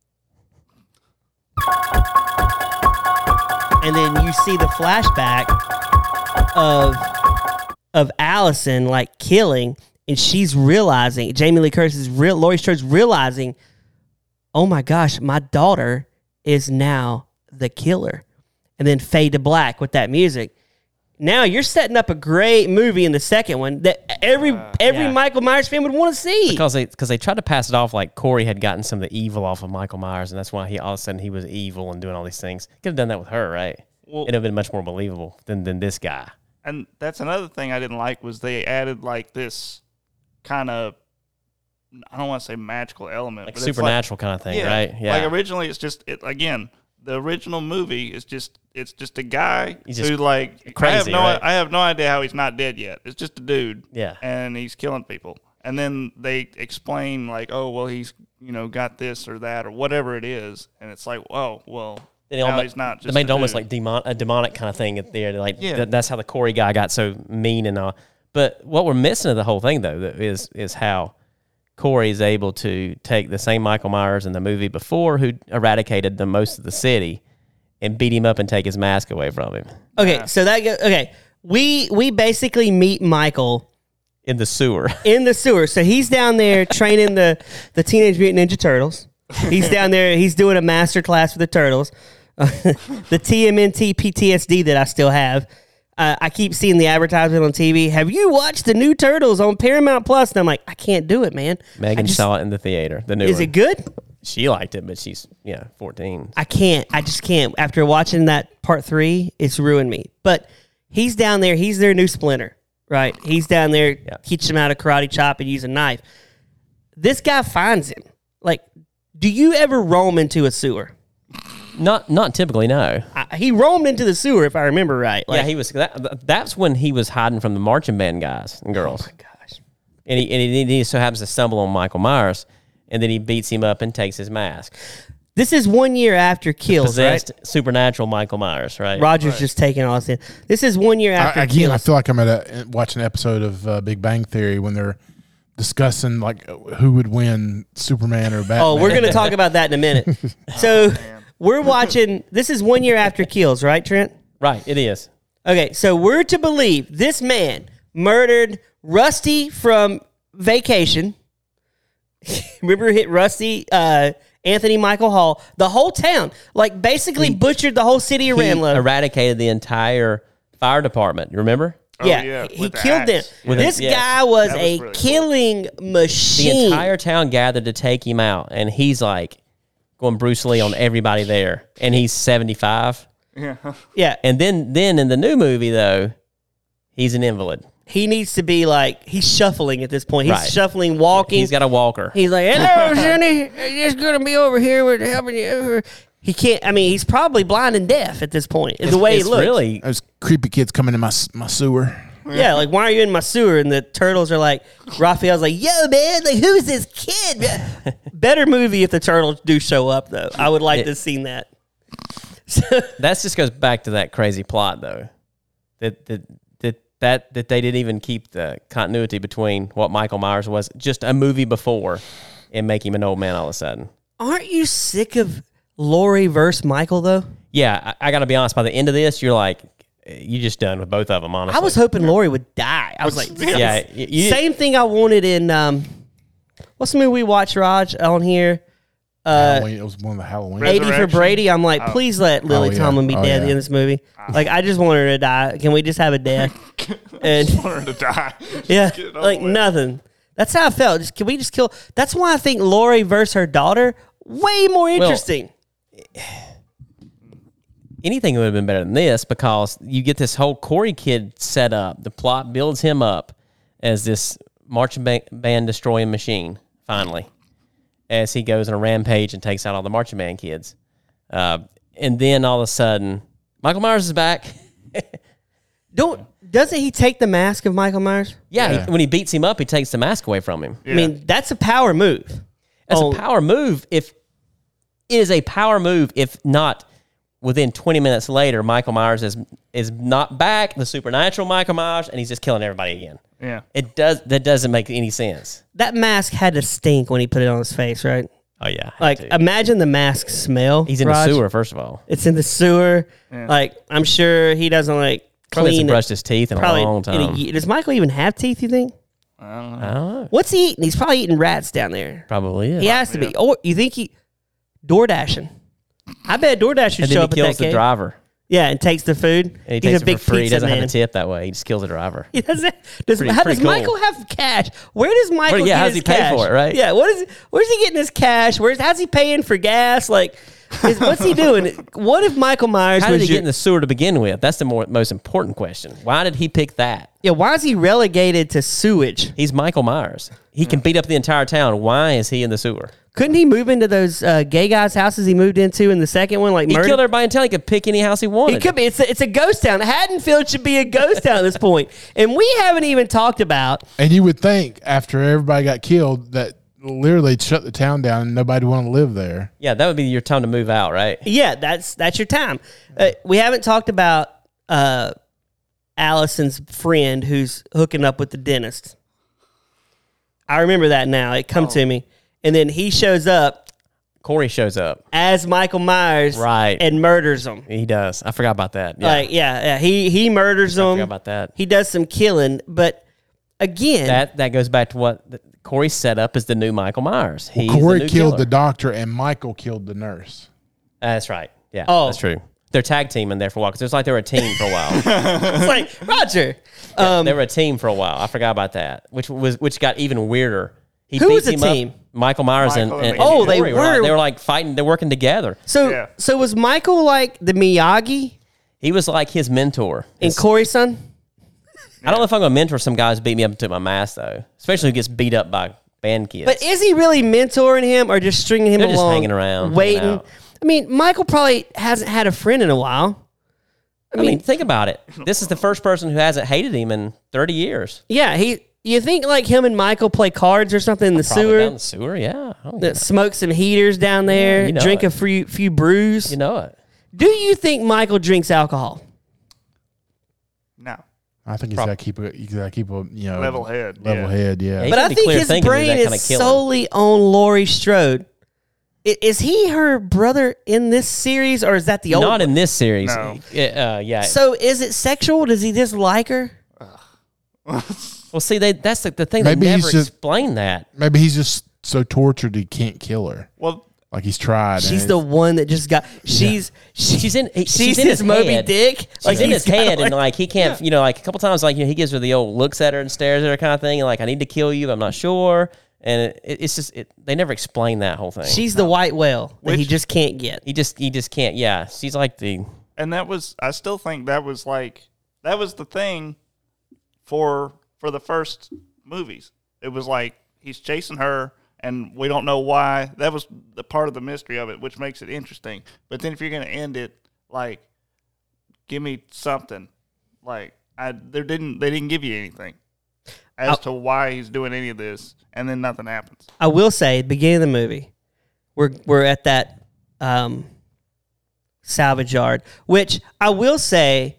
and then you see the flashback of, of Allison like killing, and she's realizing, Jamie Lee Curtis is real, Laurie Strode's realizing, oh my gosh, my daughter is now the killer. And then fade to black with that music. Now you're setting up a great movie in the second one that every uh, every yeah. Michael Myers fan would want to see. Because they because they tried to pass it off like Corey had gotten some of the evil off of Michael Myers, and that's why he all of a sudden he was evil and doing all these things. Could have done that with her, right? Well, It'd have been much more believable than than this guy. And that's another thing I didn't like was they added like this kind of, I don't want to say magical element, Like but supernatural it's kind of thing, like, yeah, right? Yeah. Like originally, it's just it again. The original movie is just it's just a guy He's just who like crazy, I have no right? I have no idea how he's not dead yet. It's just a dude. Yeah. And he's killing people. And then they explain like, oh well, he's you know got this or that or whatever it is, and it's like, oh well, They now almost, he's not. They Just made it a almost dude. like demon, a demonic kind of thing at there. Like Yeah. th- that's how the Corey guy got so mean and all. But what we're missing of the whole thing though is is how Corey is able to take the same Michael Myers in the movie before who eradicated the most of the city and beat him up and take his mask away from him Okay, so that go, okay. We we basically meet Michael in the sewer. in the sewer. So he's down there training the the Teenage Mutant Ninja Turtles. He's down there. He's doing a master class for the turtles. The T M N T P T S D that I still have. Uh, I keep seeing the advertisement on T V. Have you watched the new Turtles on Paramount Plus? And I'm like, I can't do it, man. Megan just, saw it in the theater. The new Is one. it good? She liked it, but she's yeah fourteen. I can't. I just can't. After watching that part three, it's ruined me. But he's down there. He's their new Splinter, right? He's down there Yeah. teaching him how to karate chop and use a knife. This guy finds him. Like, do you ever roam into a sewer? Not not typically, no. I, he roamed into the sewer, if I remember right. Like, yeah, he was. That, that's when he was hiding from the marching band guys and girls. oh my gosh. And he, and he, he so happens to stumble on Michael Myers, and then he beats him up and takes his mask. This is one year after Kills, Possessed right? supernatural Michael Myers, right? Roger's just taking all this in. This is one year after I, again, I Kills. feel like I'm at a watching an episode of uh, Big Bang Theory when they're discussing like who would win, Superman or Batman. Oh, we're going to talk about that in a minute. So we're watching. This is one year after Kills, right, Trent? Right, it is. Okay, so we're to believe this man murdered Rusty from Vacation. Remember, hit Rusty, uh, Anthony Michael Hall, the whole town, like basically He- butchered the whole city of He Ranlo. eradicated the entire fire department. You remember? Oh, yeah, yeah, he with the killed them. axe. With a- This yes. guy was, That was a really cool. killing The machine. entire town gathered to take him out, and he's like going Bruce Lee on everybody there, and he's seventy-five. Yeah. yeah, And then, then in the new movie though, he's an invalid. he needs to be like he's shuffling at this point. He's Right. shuffling, walking. He's got a walker. He's like, hello, Sonny. Just gonna be over here with helping you. He can't. I mean, he's probably blind and deaf at this point. The way it's he looks. really Those creepy kids coming in my s- my sewer. Yeah, like, why are you in my sewer? And the turtles are like, Raphael's like, yo, man, like, who's this kid? Better movie if the turtles do show up, though. I would like It- to have seen that. that just goes back to that crazy plot though, that that that that that they didn't even keep the continuity between what Michael Myers was just a movie before and make him an old man all of a sudden. Aren't you sick of Laurie versus Michael, though? Yeah, I, I got to be honest. By the end of this, you're like, you just done with both of them. Honestly, I was hoping Laurie would die. I was like, Yeah, you- you- same thing I wanted in, um, what's the movie we watched, Raj, on here? Uh, Halloween, it was one of the Halloween. Res- eighty for Resurrection? Brady. I'm like, please let Lily Oh, yeah. Tomlin be Oh, dead yeah. in this movie. Like, I just want her to die. Can we just have a death? And Want her to die. yeah, Get it over like with. nothing. That's how I felt. Just can we just kill? That's why I think Lori versus her daughter way more interesting. anything would have been better than this because you get this whole Corey kid set up. The plot builds him up as this marching ba- band destroying machine, finally, as he goes on a rampage and takes out all the marching band kids. Uh, and then all of a sudden, Michael Myers is back. Don't doesn't he take the mask of Michael Myers? yeah, Yeah. He, when he beats him up, he takes the mask away from him. I mean, that's a power move. That's Oh, a power move. If it is a power move, if not within twenty minutes later, Michael Myers is is not back, the supernatural Michael Myers, and he's just killing everybody again. Yeah. It does that doesn't make any sense. that mask had to stink when he put it on his face, right? Oh yeah, had Like, to. imagine the mask smell. he's in Raj. the sewer first of all. It's in the sewer. Yeah. Like, I'm sure he doesn't like Probably clean hasn't it. brushed his teeth in Probably a long in time. a ye- does Michael even have teeth? You think? I don't know. I don't know. What's he eating? He's probably eating rats down there. Probably is. He has to be. Yeah. Or you think he door dashing? I bet door dashing and show then he up at kills that the cave. driver. Yeah, and takes the food. And he He's takes a it big for free. He pizza doesn't man. have a tip that way. He just kills the driver. He doesn't. Does, Pretty- how pretty does cool. Michael have cash? Where does Michael? Where- yeah, get how's his he pay cash? for it, right? Yeah. What is? Where's he getting his cash? Where's? How's he paying for gas? Like, is, what's he doing? What if Michael Myers How was did he your, get in the sewer to begin with? That's the more most important question. Why did he pick that? Yeah. Why is he relegated to sewage? He's Michael Myers. He can beat up the entire town. Why is he in the sewer? Couldn't he move into those uh, gay guys' houses he moved into in the second one? Like, He murder? killed everybody in town. He could pick any house he wanted. It could be. It's a, it's a ghost town. Haddonfield should be a ghost town at this point. And we haven't even talked about. And you would think after everybody got killed that literally they'd shut the town down and nobody would want to live there. Yeah, that would be your time to move out, right? Yeah, that's that's your time. Uh, we haven't talked about uh, Allison's friend who's hooking up with the dentist. I remember that now. It come Oh. to me. And then he shows up Corey shows up. as Michael Myers, Right. and murders him. He does. I forgot about that. Yeah. Like, yeah, yeah, he he murders I him. forgot about that. He does some killing, but again, That that goes back to what the, Corey set up as the new Michael Myers. He's Corey the new killed killer. the doctor and Michael killed the nurse. That's right. Yeah, Oh. that's true. They're tag teaming there for a while because it was like they were a team for a while. it's like Roger. Um, they were a team for a while. I forgot about that, which was which got even weirder. He Who was beats the him up. team? Michael Myers Michael and, and and, Andy. Oh, they Corey like- were- they were like fighting. They're working together. so Yeah. so was Michael like the Miyagi He was like his mentor. and His- Corey's son? I don't know if I'm going to mentor some guys who beat me up and took my mask though, especially who gets beat up by band kids. But is he really mentoring him or just stringing him They're just along, hanging around, waiting? hanging out. I mean, Michael probably hasn't had a friend in a while. I mean, think about it. This is the first person who hasn't hated him in thirty years. Yeah, he. You think like him and Michael play cards or something in the Probably sewer? down the sewer, yeah. Oh, That smoke some heaters down there, you know drink it. a few few brews. you know it. Do you think Michael drinks alcohol? No. I think he's got to keep a he's got to keep a you know Level head. level yeah. head. Yeah, Yeah, He But can I be think clear his thinking to do brain that is kinda killing. solely on Laurie Strode. I- Is he her brother in this series, or is that the old? Not in this series. No. Uh, yeah. So is it sexual? Does he just like her? well, see, they that's the, the thing. Maybe they he's never just- explain that. maybe he's just so tortured he can't kill her. Well, Like he's tried. She's and the it's- one that just got. She's she's She's in. he- she's she's in his his Moby head. Dick. Like in he's his head, got, and like he can't, you know, like a couple times, like you know, he gives her the old looks at her and stares at her kind of thing, and like I need to kill you, but I'm not sure, and it, it's just it, they never explain that whole thing. she's the white whale that he Which- just can't get. he just he just can't. Yeah, she's like the and that was I still think that was like that was the thing for for the first movies. It was like he's chasing her and we don't know why. That was the part of the mystery of it, which makes it interesting. But then if you're going to end it like give me something like I there didn't they didn't give you anything as I'll- to why he's doing any of this, and then nothing happens. I will say, beginning of the movie, we're we're at that um, salvage yard, which I will say,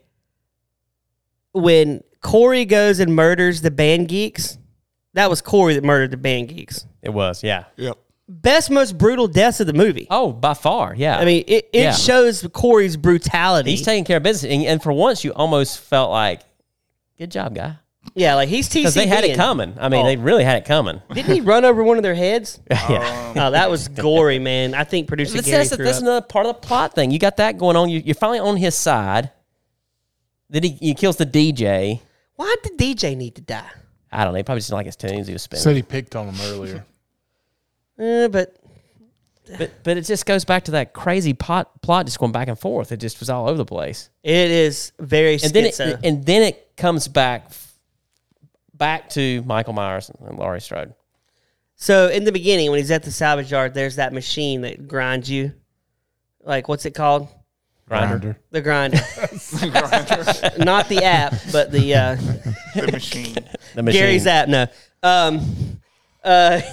when Corey goes and murders the band geeks, that was Corey that murdered the band geeks. it was. Yeah. Yep. Best, most brutal deaths of the movie. Oh, by far. Yeah. I mean, it, it Yeah. shows Corey's brutality. he's taking care of business, and, and for once, you almost felt like, good job, guy, yeah, like he's T C. because they had it coming. I mean, Oh. they really had it coming. Didn't he run over one of their heads? yeah. Oh, that was gory, man. I think producer That's, Gary that's, threw that's up. another part of the plot thing. You got that going on. You, you're finally on his side. Then he, he kills the D J. Why did D J need to die? I don't know. He probably just didn't like his tunes he was spinning. said he picked on him earlier. Uh, but But but it just goes back to that crazy pot, plot just going back and forth. It just was all over the place. it is very And then schizo. it, and then it comes back back to Michael Myers and Laurie Strode. So in the beginning, when he's at the salvage yard, there's that machine that grinds you. Like, what's it called? Grinder. The grinder. Not the app, but the uh, The machine. The machine. Gary's app. No. Um, uh,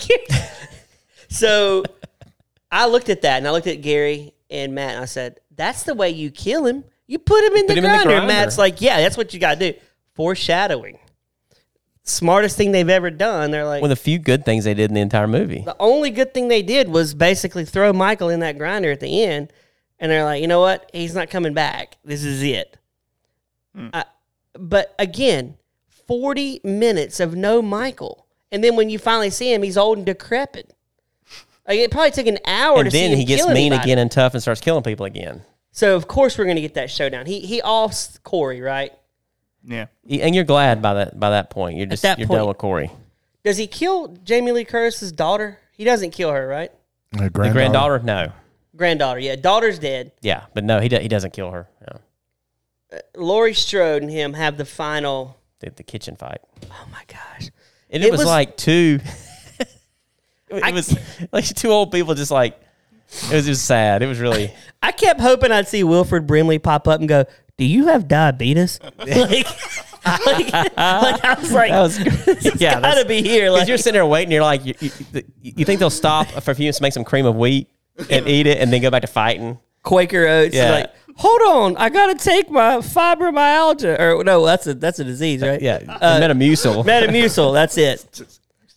so I looked at that, and I looked at Gary and Matt, and I said, "That's the way you kill him. You put him in, Put the, him in the grinder. And grinder. Matt's like, "Yeah, that's what you got to do." Foreshadowing. Smartest thing they've ever done. They're like, One of the few good things they did in the entire movie. the only good thing they did was basically throw Michael in that grinder at the end, and they're like, you know what? He's not coming back. This is it. Uh, but again, forty minutes of no Michael, and then when you finally see him, he's old and decrepit. Like, it probably took an hour And to see then him he gets kill mean anybody. again and tough and starts killing people again. So of course we're going to get that showdown. He he offs Corey, right? Yeah. And you're glad by that by that point. You're just that you're point- done with Corey. Does he kill Jamie Lee Curtis's daughter? He doesn't kill her, right? The The granddaughter. granddaughter, no. Granddaughter, yeah. Daughter's dead. Yeah, but no, he do, he doesn't kill her. No. Laurie Strode and him have the final. The, the kitchen fight. Oh my gosh. And It it, was, was- like two. it I- was like two old people just like. It was just sad. It was really. I kept hoping I'd see Wilford Brimley pop up and go, "Do you have diabetes?" like, like, like I was like, That was yeah. gotta that's- be here. Because Like, you're sitting there waiting, you're like, you, you, you think they'll stop for a few minutes to make some cream of wheat and eat it, and then go back to fighting? Quaker Oats. Yeah. Like, hold on, I gotta take my fibromyalgia. Or no, that's a that's a disease, right? Yeah, Uh, Metamucil. Metamucil. That's it.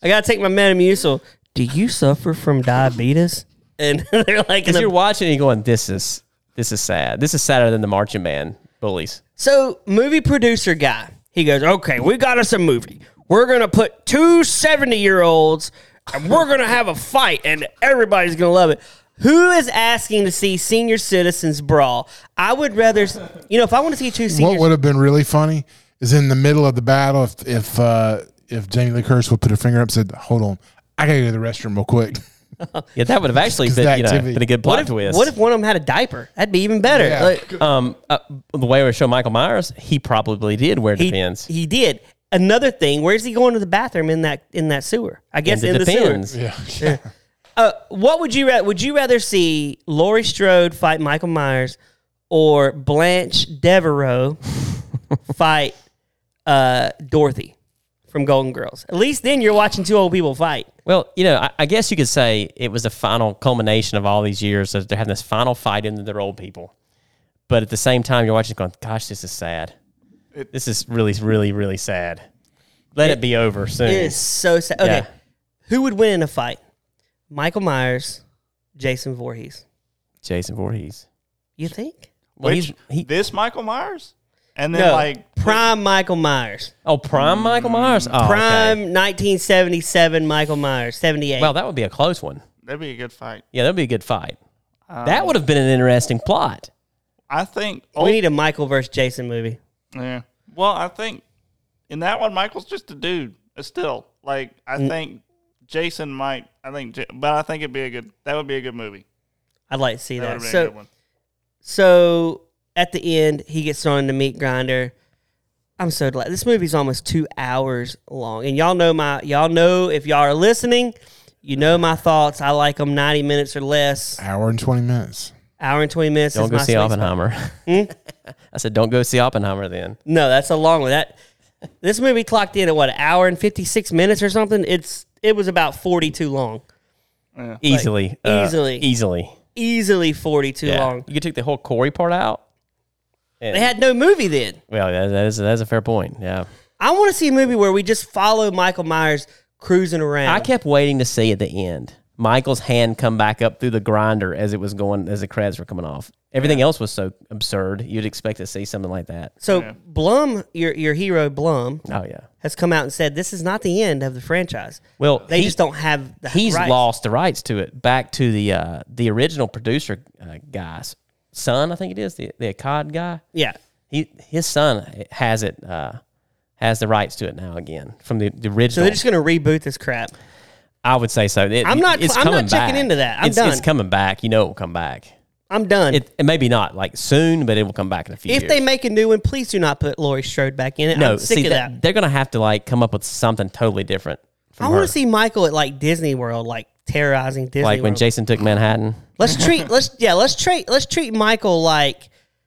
I gotta take my Metamucil. Do you suffer from diabetes? And they're like, Because you're watching and you're going, this is this is sad. This is sadder than the marching band bullies. so movie producer guy. He goes, okay, we got us a movie. We're gonna put two seventy-year-olds and we're gonna have a fight, and everybody's gonna love it. Who is asking to see senior citizens brawl? I would rather, you know, if I want to see two seniors. What would have been really funny is in the middle of the battle if if uh, if Jamie Lee Curtis would put her finger up and said, "Hold on, I gotta go to the restroom real quick." Yeah, that would have actually Just been, the you know, activity. been a good what plot if, twist. what if one of them had a diaper? That'd be even better. Yeah. Like, um, uh, the way we show Michael Myers, he probably did wear he, Depends. he did. Another thing, where's he going to the bathroom in that in that sewer? I guess And in it the depends. sewer. Yeah, yeah. Uh, what would you rather? Would you rather see Laurie Strode fight Michael Myers or Blanche Devereaux fight uh, Dorothy from Golden Girls? At least then you're watching two old people fight. Well, you know, I, I guess you could say it was the final culmination of all these years of they're having this final fight into their old people. But at the same time, you're watching going, gosh, this is sad. It- this is really, really, really sad. Let it, be over soon. It is so sad. Okay, Yeah. who would win in a fight? Michael Myers, Jason Voorhees. Jason Voorhees. You think? Well, Which he's, he, this Michael Myers, and then No, like prime Michael Myers. oh, prime Michael Myers? Oh, Prime okay. nineteen seventy-seven Michael Myers, seventy-eight. Well, that would be a close one. that'd be a good fight. Yeah, that would be a good fight. Um, that would have been an interesting plot. I think. we need a Michael versus Jason movie. Yeah. Well, I think in that one, Michael's just a dude. Uh, Still, like I Mm. think Jason might. I think, J- but I think it'd be a good. That would be a good movie. I'd like to see That that. would be a So, good one. so at the end, he gets thrown in the meat grinder. I'm so glad. This movie's almost two hours long, and y'all know my y'all know if y'all are listening, you know my thoughts. I like them ninety minutes or less. Hour and twenty minutes. Hour and twenty minutes. Don't is go my see sweet spot. Oppenheimer. Hmm? I said, don't go see Oppenheimer then. No, that's a long one. That this movie clocked in at what, an hour and fifty six minutes or something. It's it was about forty too long. Yeah. Easily. uh, easily. Easily. Easily forty too Yeah. long. You could take the whole Corey part out. And, They had no movie then. well, that, that is that is a fair point. Yeah. I want to see a movie where we just follow Michael Myers cruising around. I kept waiting to see at the end Michael's hand come back up through the grinder as it was going, as the credits were coming off. Everything else was so absurd. You'd expect to see something like that. So Yeah. Blum, your your hero Blum, Oh yeah. has come out and said this is not the end of the franchise. Well, They he- just don't have the He's rights. lost the rights to it back to the uh, the original producer uh, guy's son. I think it is the the Akkad guy. Yeah, He his son has it uh, has the rights to it now again from the, the so original. they're just going to reboot this crap. I would say so. It- I'm not- It's I'm not coming checking back. into that. I'm it's, done. It's coming back. You know it will come back. I'm done. It, it maybe not like soon, but it will come back in a few if years. they make a new one, please do not put Laurie Strode back in it. no, I'm sick see of that, that. they're going to have to like come up with something totally different. From I her. want to see Michael at like Disney World, like terrorizing Disney like when World. Jason took Manhattan. Let's treat let's yeah let's treat let's treat Michael like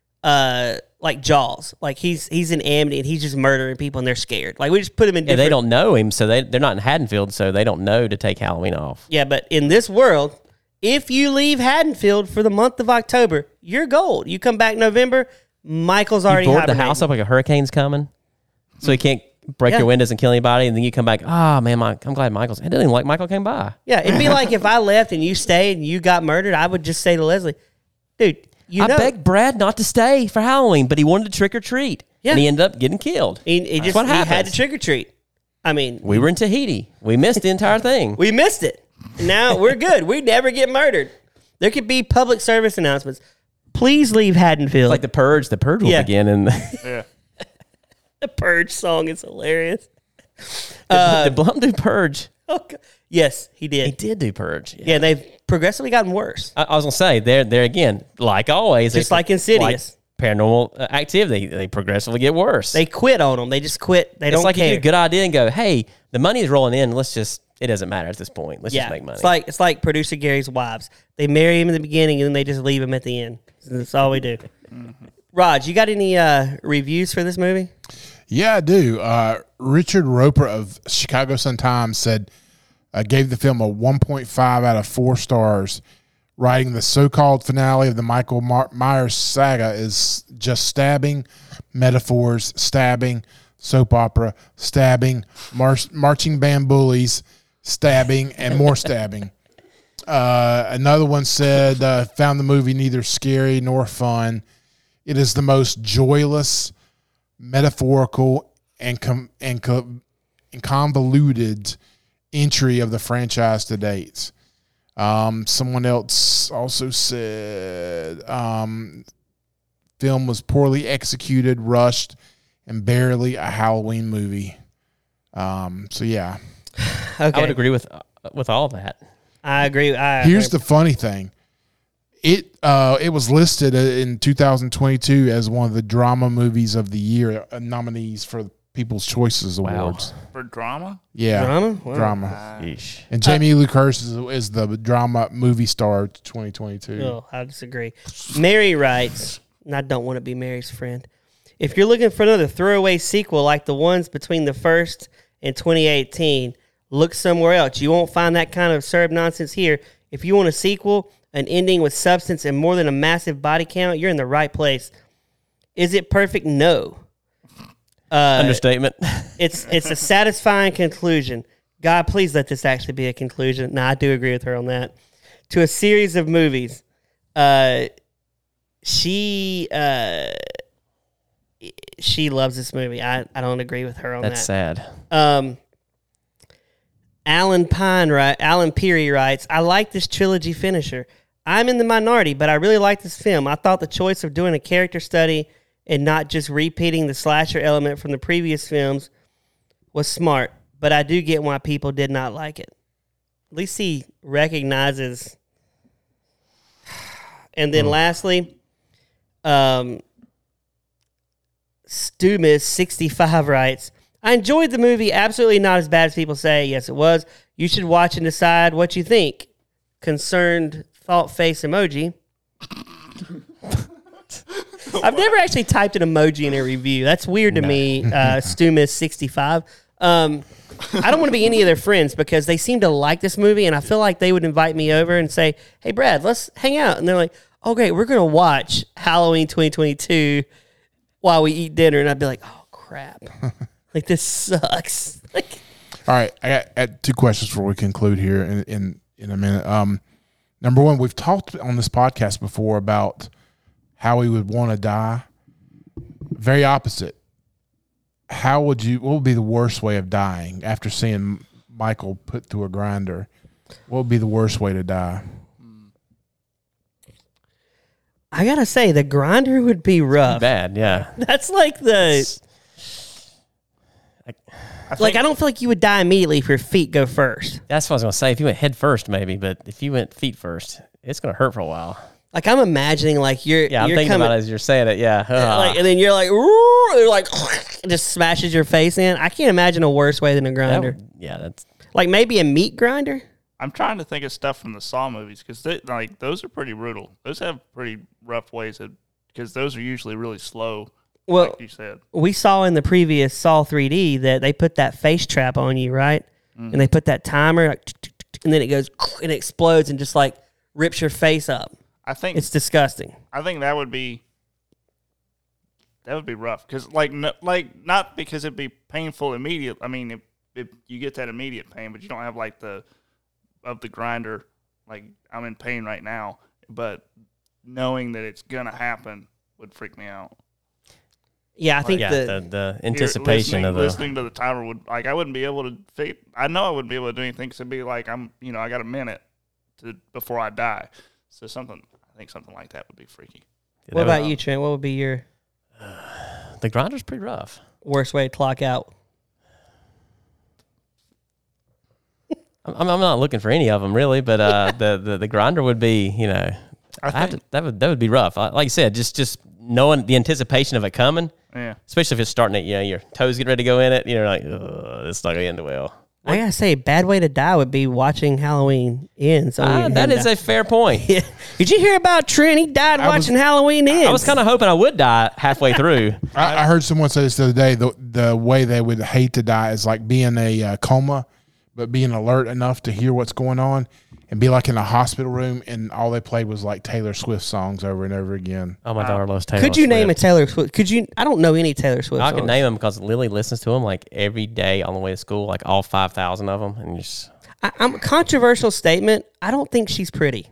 uh like Jaws. Like he's he's in Amity and he's just murdering people and they're scared. Like we just put him in. Yeah, Different, they don't know him, so they they're not in Haddonfield, so they don't know to take Halloween off. Yeah, but in this world, if you leave Haddonfield for the month of October, you're gold. You come back November, Michael's already You board the hibernating. house up like a hurricane's coming, so he can't break Yeah. your windows and kill anybody, and then you come back. Ah, man, my, I'm glad Michael's. It doesn't even like Michael came by. Yeah, it'd be like if I left and you stayed and you got murdered, I would just say to Leslie, dude, you I know. begged Brad not to stay for Halloween, but he wanted to trick or treat, Yeah. and he ended up getting killed. He, he just what he had happens. to trick or treat. I mean, We were in Tahiti. We missed the entire thing. we missed it. Now we're good. We never get murdered. There could be public service announcements. Please leave Haddonfield. Like the purge. The purge will Yeah. begin, and the, Yeah. the Purge song is hilarious. the Blum do purge. Oh, God. Yes, he He did. did do purge. Yeah. Yeah, they've progressively gotten worse. I, I was gonna say there, there again, like always, Just they- like Insidious. like paranormal uh, activity, they progressively get worse. They quit on them. They just quit. They it's don't like care. you get a good idea and go, hey, the money is rolling in. Let's just, it doesn't matter at this point. Let's yeah, just make money. it's like it's like producer Gary's wives. They marry him in the beginning and then they just leave him at the end. That's all we do. Raj, you got any uh, reviews for this movie? Yeah, I do. Uh, Richard Roper of Chicago Sun-Times said, uh, gave the film a one point five out of four stars, writing the so-called finale of the Michael Mar- Myers saga is just stabbing, metaphors, stabbing, soap opera, stabbing, mar- marching band bullies, stabbing, and more stabbing. Uh, another one said, uh, found the movie neither scary nor fun. It is the most joyless, metaphorical, and com- and, co- and convoluted entry of the franchise to date. Um, someone else also said, um, film was poorly executed, rushed, and barely a Halloween movie. Um, so yeah. Okay. I would agree with with all that. I agree. I Here's agree. the funny thing. It uh, it was listed in two thousand twenty-two as one of the drama movies of the year, uh, nominees for People's Choices Wow. Awards. For drama? Yeah, Drama? Wow. drama. Yeesh. And Jamie Lee Curtis is, is the drama movie star of twenty twenty-two. Oh, I disagree. Mary writes, and I don't want to be Mary's friend. If you're looking for another throwaway sequel like the ones between the first and twenty eighteen, look somewhere else. You won't find that kind of absurd nonsense here. If you want a sequel, an ending with substance and more than a massive body count, you're in the right place. Is it perfect? No. Uh, Understatement. It's it's a satisfying conclusion. God, please let this actually be a conclusion. No, I do agree with her on that. To a series of movies. Uh, she uh, she loves this movie. I, I don't agree with her on That's that. sad. Um, Alan Pine, right? Alan Peary writes, I like this trilogy finisher. I'm in the minority, but I really like this film. I thought the choice of doing a character study and not just repeating the slasher element from the previous films was smart, but I do get why people did not like it. At least he recognizes. And then lastly, um, Stumis sixty-five writes, I enjoyed the movie, absolutely not as bad as people say. Yes, it was. You should watch and decide what you think. Concerned thought face emoji. I've never actually typed an emoji in a review. That's weird to me, uh, Stumis sixty-five. Um, I don't want to be any of their friends because they seem to like this movie, and I feel like they would invite me over and say, hey, Brad, let's hang out. And they're like, oh, great, we're going to watch Halloween twenty twenty-two while we eat dinner. And I'd be like, oh, crap. Like, this sucks. Like, All right, I got, I got two questions before we conclude here in in, in a minute. Um, number one, we've talked on this podcast before about how we would want to die. Very opposite. How would you? What would be the worst way of dying after seeing Michael put through a grinder? What would be the worst way to die? I got to say, the grinder would be rough. Bad, yeah. That's like the... I Like, think- I don't feel like you would die immediately if your feet go first. That's what I was going to say. If you went head first, maybe, but if you went feet first, it's going to hurt for a while. Like, I'm imagining, like, you're Yeah, I'm you're thinking coming, about it as you're saying it. Yeah. like, Ah. and then you're like, "Ooh," they're like, it just smashes your face in. I can't imagine a worse way than a That grinder. would- yeah, that's Like, maybe a meat grinder? I'm trying to think of stuff from the Saw movies because like those are pretty brutal. Those have pretty rough ways because those are usually really slow. Well, like you said. we saw in the previous Saw three D that they put that face trap on you, right? And they put that timer, like, and then it goes and it explodes and just like rips your face up. I think It's disgusting. I think that would be that would be rough because like no, like not because it'd be painful immediate. I mean, if, if you get that immediate pain, but you don't have like the of the grinder. Like I'm in pain right now, but knowing that it's gonna happen would freak me out. Yeah, I think yeah, the, the, the Here, anticipation listening, of the. listening to the timer would like I wouldn't be able to. Fig- I know I wouldn't be able to do anything. Cause it'd be like I'm, you know, I got a minute to before I die. So something, I think something like that would be freaky. what about you, Trent? What would be your The grinder's pretty rough. worst way to clock out? I'm, I'm not looking for any of them really, but uh, the, the the grinder would be, you know, I I have think, to, that would that would be rough. I- Like you said, just just knowing the anticipation of it coming, yeah. especially if it's starting at, you know, your toes get ready to go in it. You're like, Ugh, it's not gonna end well. I gotta say, a bad way to die would be watching Halloween Ends. on Ah, your that head is down. a fair point. Yeah. Did you hear about Trent? He died I was- watching Halloween Ends. I was kind of hoping I would die halfway through. I, I heard someone say this the other day. The the way they would hate to die is like being a uh, coma, but being alert enough to hear what's going on, and be like in a hospital room, and all they played was like Taylor Swift songs over and over again. Oh, my daughter loves Taylor Could you name a Swift. Taylor Swift? Could you? I don't know any Taylor Swift I songs. can name them because Lily listens to them like every day on the way to school, like all five thousand of them. And just, I, I'm a controversial statement. I don't think she's pretty.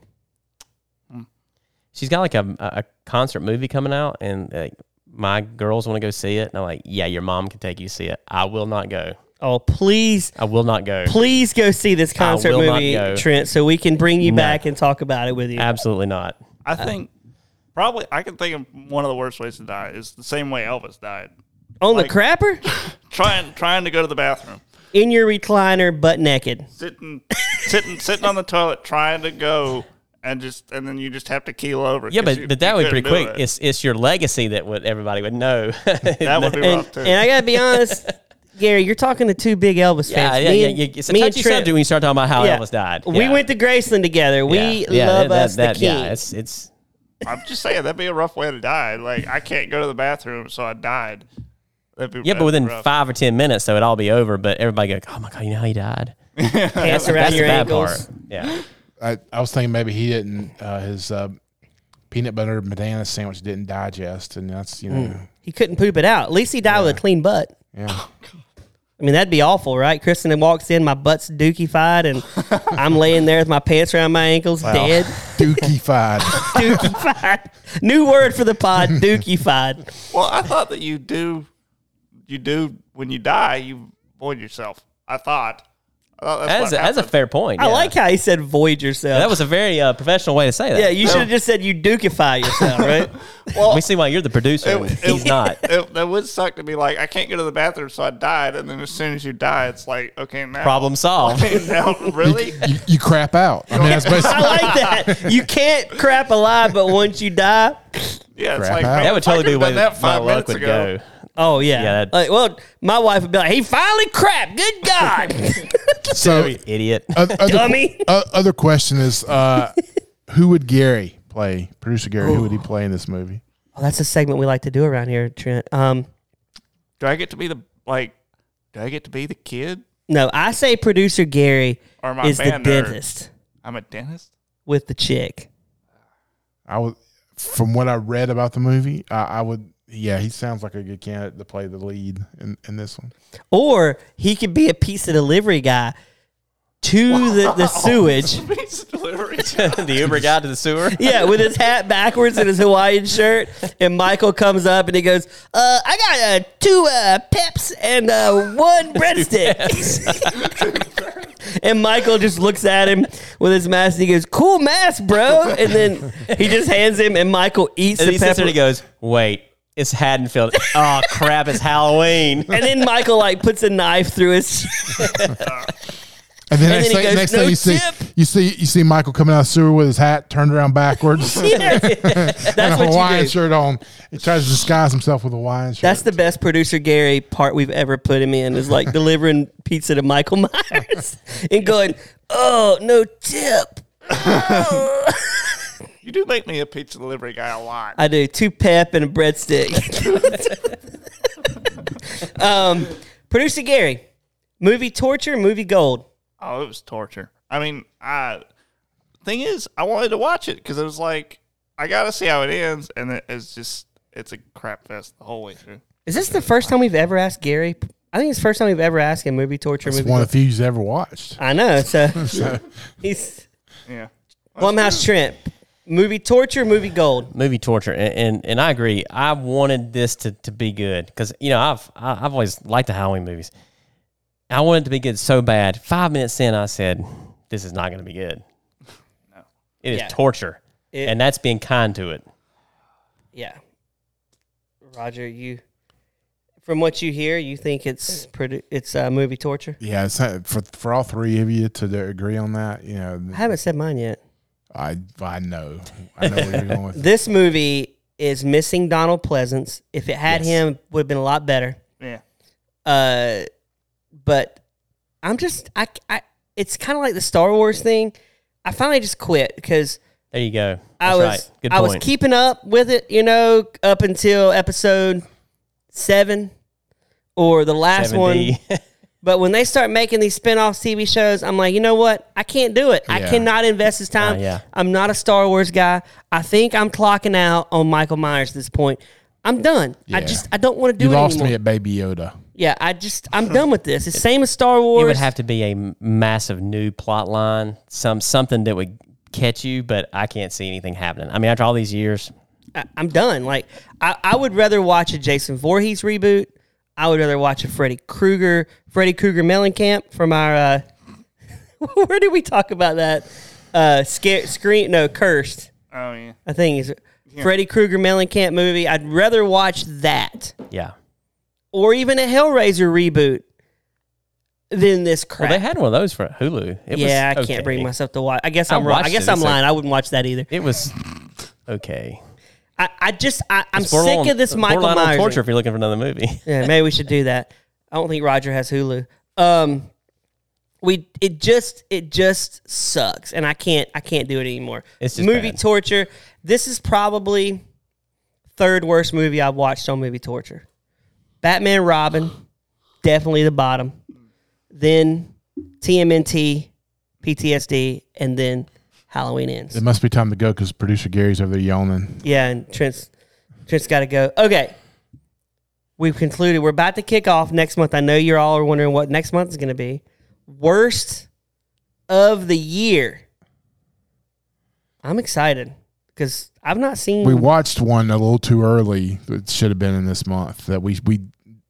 She's got like a, a concert movie coming out, and uh, my girls want to go see it. And I'm like, yeah, your mom can take you to see it. I will not go. Oh, please, I will not go. please go see this concert will not movie, go. Trent, so we can bring you No. back and talk about it with you. Absolutely not. I think probably I can think of one of the worst ways to die is the same way Elvis died. On like- the crapper? Trying trying to go to the bathroom. In your recliner, butt naked. Sitting sitting sitting on the toilet trying to go and just and then you just have to keel over. Yeah, 'cause but, you- but that you would be pretty couldn't do quick. it. It's it's your legacy that would everybody would know. That would be And, rough too. and I gotta be honest, Gary, you're talking to two big Elvis yeah, fans. yeah, Me yeah, and- yeah. It's a me and touchy Trent- subject when you start talking about how yeah. Elvis died. We Yeah. went to Graceland together. We yeah. Yeah, love that, us that, the king. Yeah, it's it's I'm just saying that'd be a rough way to die. Like I can't go to the bathroom, so I died. That'd be, yeah, but that'd be within rough. five or ten minutes, so it'd all be over. But everybody go, oh my god, you know how he died? Pants around That's your the bad ankles. part. Yeah, I, I was thinking maybe he didn't uh, his uh, peanut butter banana sandwich didn't digest, and that's you know He couldn't poop it out. At least he died with a clean butt. yeah. I mean, that'd be awful, right? Kristen walks in, my butt's dookie-fied, and I'm laying there with my pants around my ankles, dead. Dookie-fied. Dookie-fied. New word for the pod, dookie-fied. Well, I thought that you do, you do when you die, you void yourself. I thought. I thought that's as what a, as a happened. fair point. I yeah. like how he said void yourself. that was a very uh, professional way to say that. yeah, you should have just said you dookify yourself, right? Well, We see why you're the producer. and It- he's it- not. It, that would suck to be like, I can't go to the bathroom, so I died. And then as soon as you die, it's like, okay, now. Problem solved. now, really? you, you crap out. I mean, that's basically. I like that. You can't crap alive, but once you die, Yeah, it's Crap like, out. man, That would if I totally be the could've way done that that my five luck minutes would ago. go. oh yeah. Yeah, that- like, well, my wife would be like, he finally crapped. Good God. So, Idiot. oth- other, Dummy. uh, other question is, uh, who would Gary play? Producer Gary, who would he play in this movie? Well, that's a segment we like to do around here, Trent. Um, Do I get to be the, like, do I get to be the kid? no, I say producer Gary Or am I is the band nerd? dentist I'm a dentist? with the chick. I would, from what I read about the movie, I, I would. Yeah, he sounds like a good candidate to play the lead in, in this one. Or he could be a pizza delivery guy to the, the sewage. Pizza delivery. The Uber guy to the sewer. Yeah, with his hat backwards and his Hawaiian shirt. And Michael comes up and he goes, uh, I got uh, two uh, Peps and uh, one breadstick. And Michael just looks at him with his mask and he goes, cool mask, bro. And then he just hands him and Michael eats And the he sits pepper. there and he goes, wait, it's Haddonfield. Oh, crap, it's Halloween. And then Michael like puts a knife through his. And then And next, then he thing, goes, next "No thing you see, tip." you see, you see Michael coming out of the sewer with his hat turned around backwards Yeah. and That's a what Hawaiian you do. shirt on. He tries to disguise himself with a Hawaiian shirt. That's the best producer Gary part we've ever put him in is like delivering pizza to Michael Myers and going, oh, no tip. Oh. You do make me a pizza delivery guy a lot. I do. Two pep and a breadstick. um, producer Gary, movie torture, movie gold. Oh, it was torture. I mean, I thing is, I wanted to watch it because it was like, I got to see how it ends. And it, it's just, it's a crap fest the whole way through. Is this the first time we've ever asked Gary? I think it's the first time we've ever asked him movie torture, It's movie one gold. of the few he's ever watched. I know. So So, he's Yeah. Blumhouse Trent. Movie torture, movie gold. Movie torture, and, and and I agree. I wanted this to, to be good because you know I've I- I've always liked the Halloween movies. I wanted it to be good so bad. Five minutes in, I said, "This is not going to be good." No. It is Yeah. torture, It- and that's being kind to it. Yeah. Roger, you from what you hear, you think it's produ- it's uh, movie torture? yeah, it's not, for for all three of you to agree on that, you know, I haven't said mine yet. I I know, I know where you're going with. This movie is missing Donald Pleasance. If it had Yes. him, would have been a lot better. Yeah. Uh, but I'm just I, I it's kind of like the Star Wars thing. I finally just quit because There you go. I That's was right. Good I was point. keeping up with it, you know, up until episode seven or the last one. seven D. But when they start making these spin-off T V shows, I'm like, you know what? I can't do it. I Yeah. cannot invest this time. Uh, yeah. I'm not a Star Wars guy. I think I'm clocking out on Michael Myers at this point. I'm done. I Yeah. just I don't want to do You it lost anymore. me at Baby Yoda. Yeah, I just I'm done with this. It's same as Star Wars. It would have to be a m- massive new plot line, some something that would catch you, but I can't see anything happening. I mean, after all these years, I, I'm done. Like I, I would rather watch a Jason Voorhees reboot. I would rather watch a Freddy Krueger, Freddy Krueger Mellencamp from our. Uh, where did we talk about that? Uh, scare, screen, no, Cursed. Oh yeah. I think is Freddy Krueger Mellencamp movie. I'd rather watch that, yeah. or even a Hellraiser reboot, than this crap. Well, they had one of those for Hulu. It yeah, was I okay. can't bring myself to watch. I guess I I'm wrong. I watched guess it. I'm It's lying. like- I wouldn't watch that either. It was okay. I, I just I, I'm It's borderline- sick of this Michael borderline on Myers. torture if you're looking for another movie. Yeah, maybe we should do that. I don't think Roger has Hulu. Um, we it just it just sucks, and I can't I can't do it anymore. It's just movie bad. torture. This is probably third worst movie I've watched on movie torture. Batman Robin, definitely the bottom. Then T M N T, P T S D, and then Halloween Ends. It must be time to go because producer Gary's over there yawning. Yeah, and Trent's Trent's got to go. Okay. We've concluded. We're about to kick off next month. I know you're all are wondering what next month is going to be. Worst of the year. I'm excited because I've not seen. We watched one a little too early that should have been in this month. That we we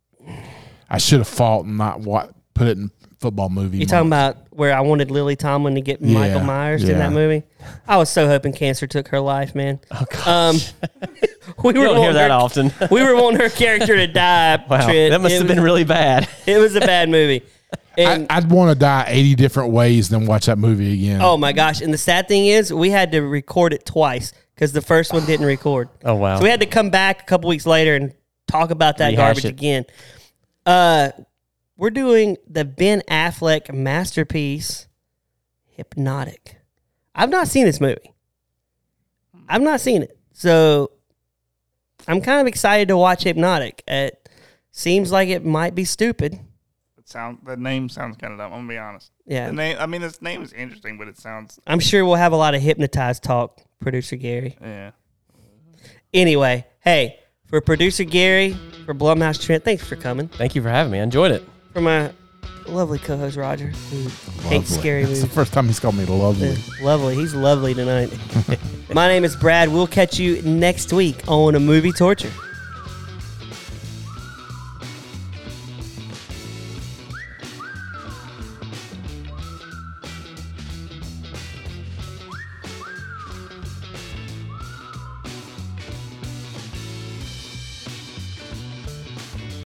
I should have fought and not wa- put it in football movie. You're talking month. about where I wanted Lily Tomlin to get Yeah, Michael Myers in yeah. that movie. I was so hoping cancer took her life, man. Oh, gosh. Um, we You were don't hear wanting that her, often. we were wanting her character to die. Wow, Trent. that must It have was- been really bad. It was a bad movie. And I, I'd want to die eighty different ways than watch that movie again. oh my gosh! And the sad thing is, we had to record it twice because the first one didn't record. Oh, wow. So we had to come back a couple weeks later and talk about that Rehash garbage it. again. Uh, we're doing the Ben Affleck masterpiece, Hypnotic. I've not seen this movie. I've not seen it, so I'm kind of excited to watch Hypnotic. It seems like it might be stupid. It sound the name sounds kind of dumb. I'm gonna be honest. Yeah. The name. I mean, this name is interesting, but it sounds. I'm sure we'll have a lot of hypnotized talk, producer Gary. Yeah. Anyway, hey, for producer Gary, for Blumhouse Trent, thanks for coming. Thank you for having me. I enjoyed it. For my lovely co-host Roger, who hates Lovely. scary That's the movies. first time he's called me lovely. Uh, lovely, he's lovely tonight. My name is Brad. We'll catch you next week on a Movie Torture.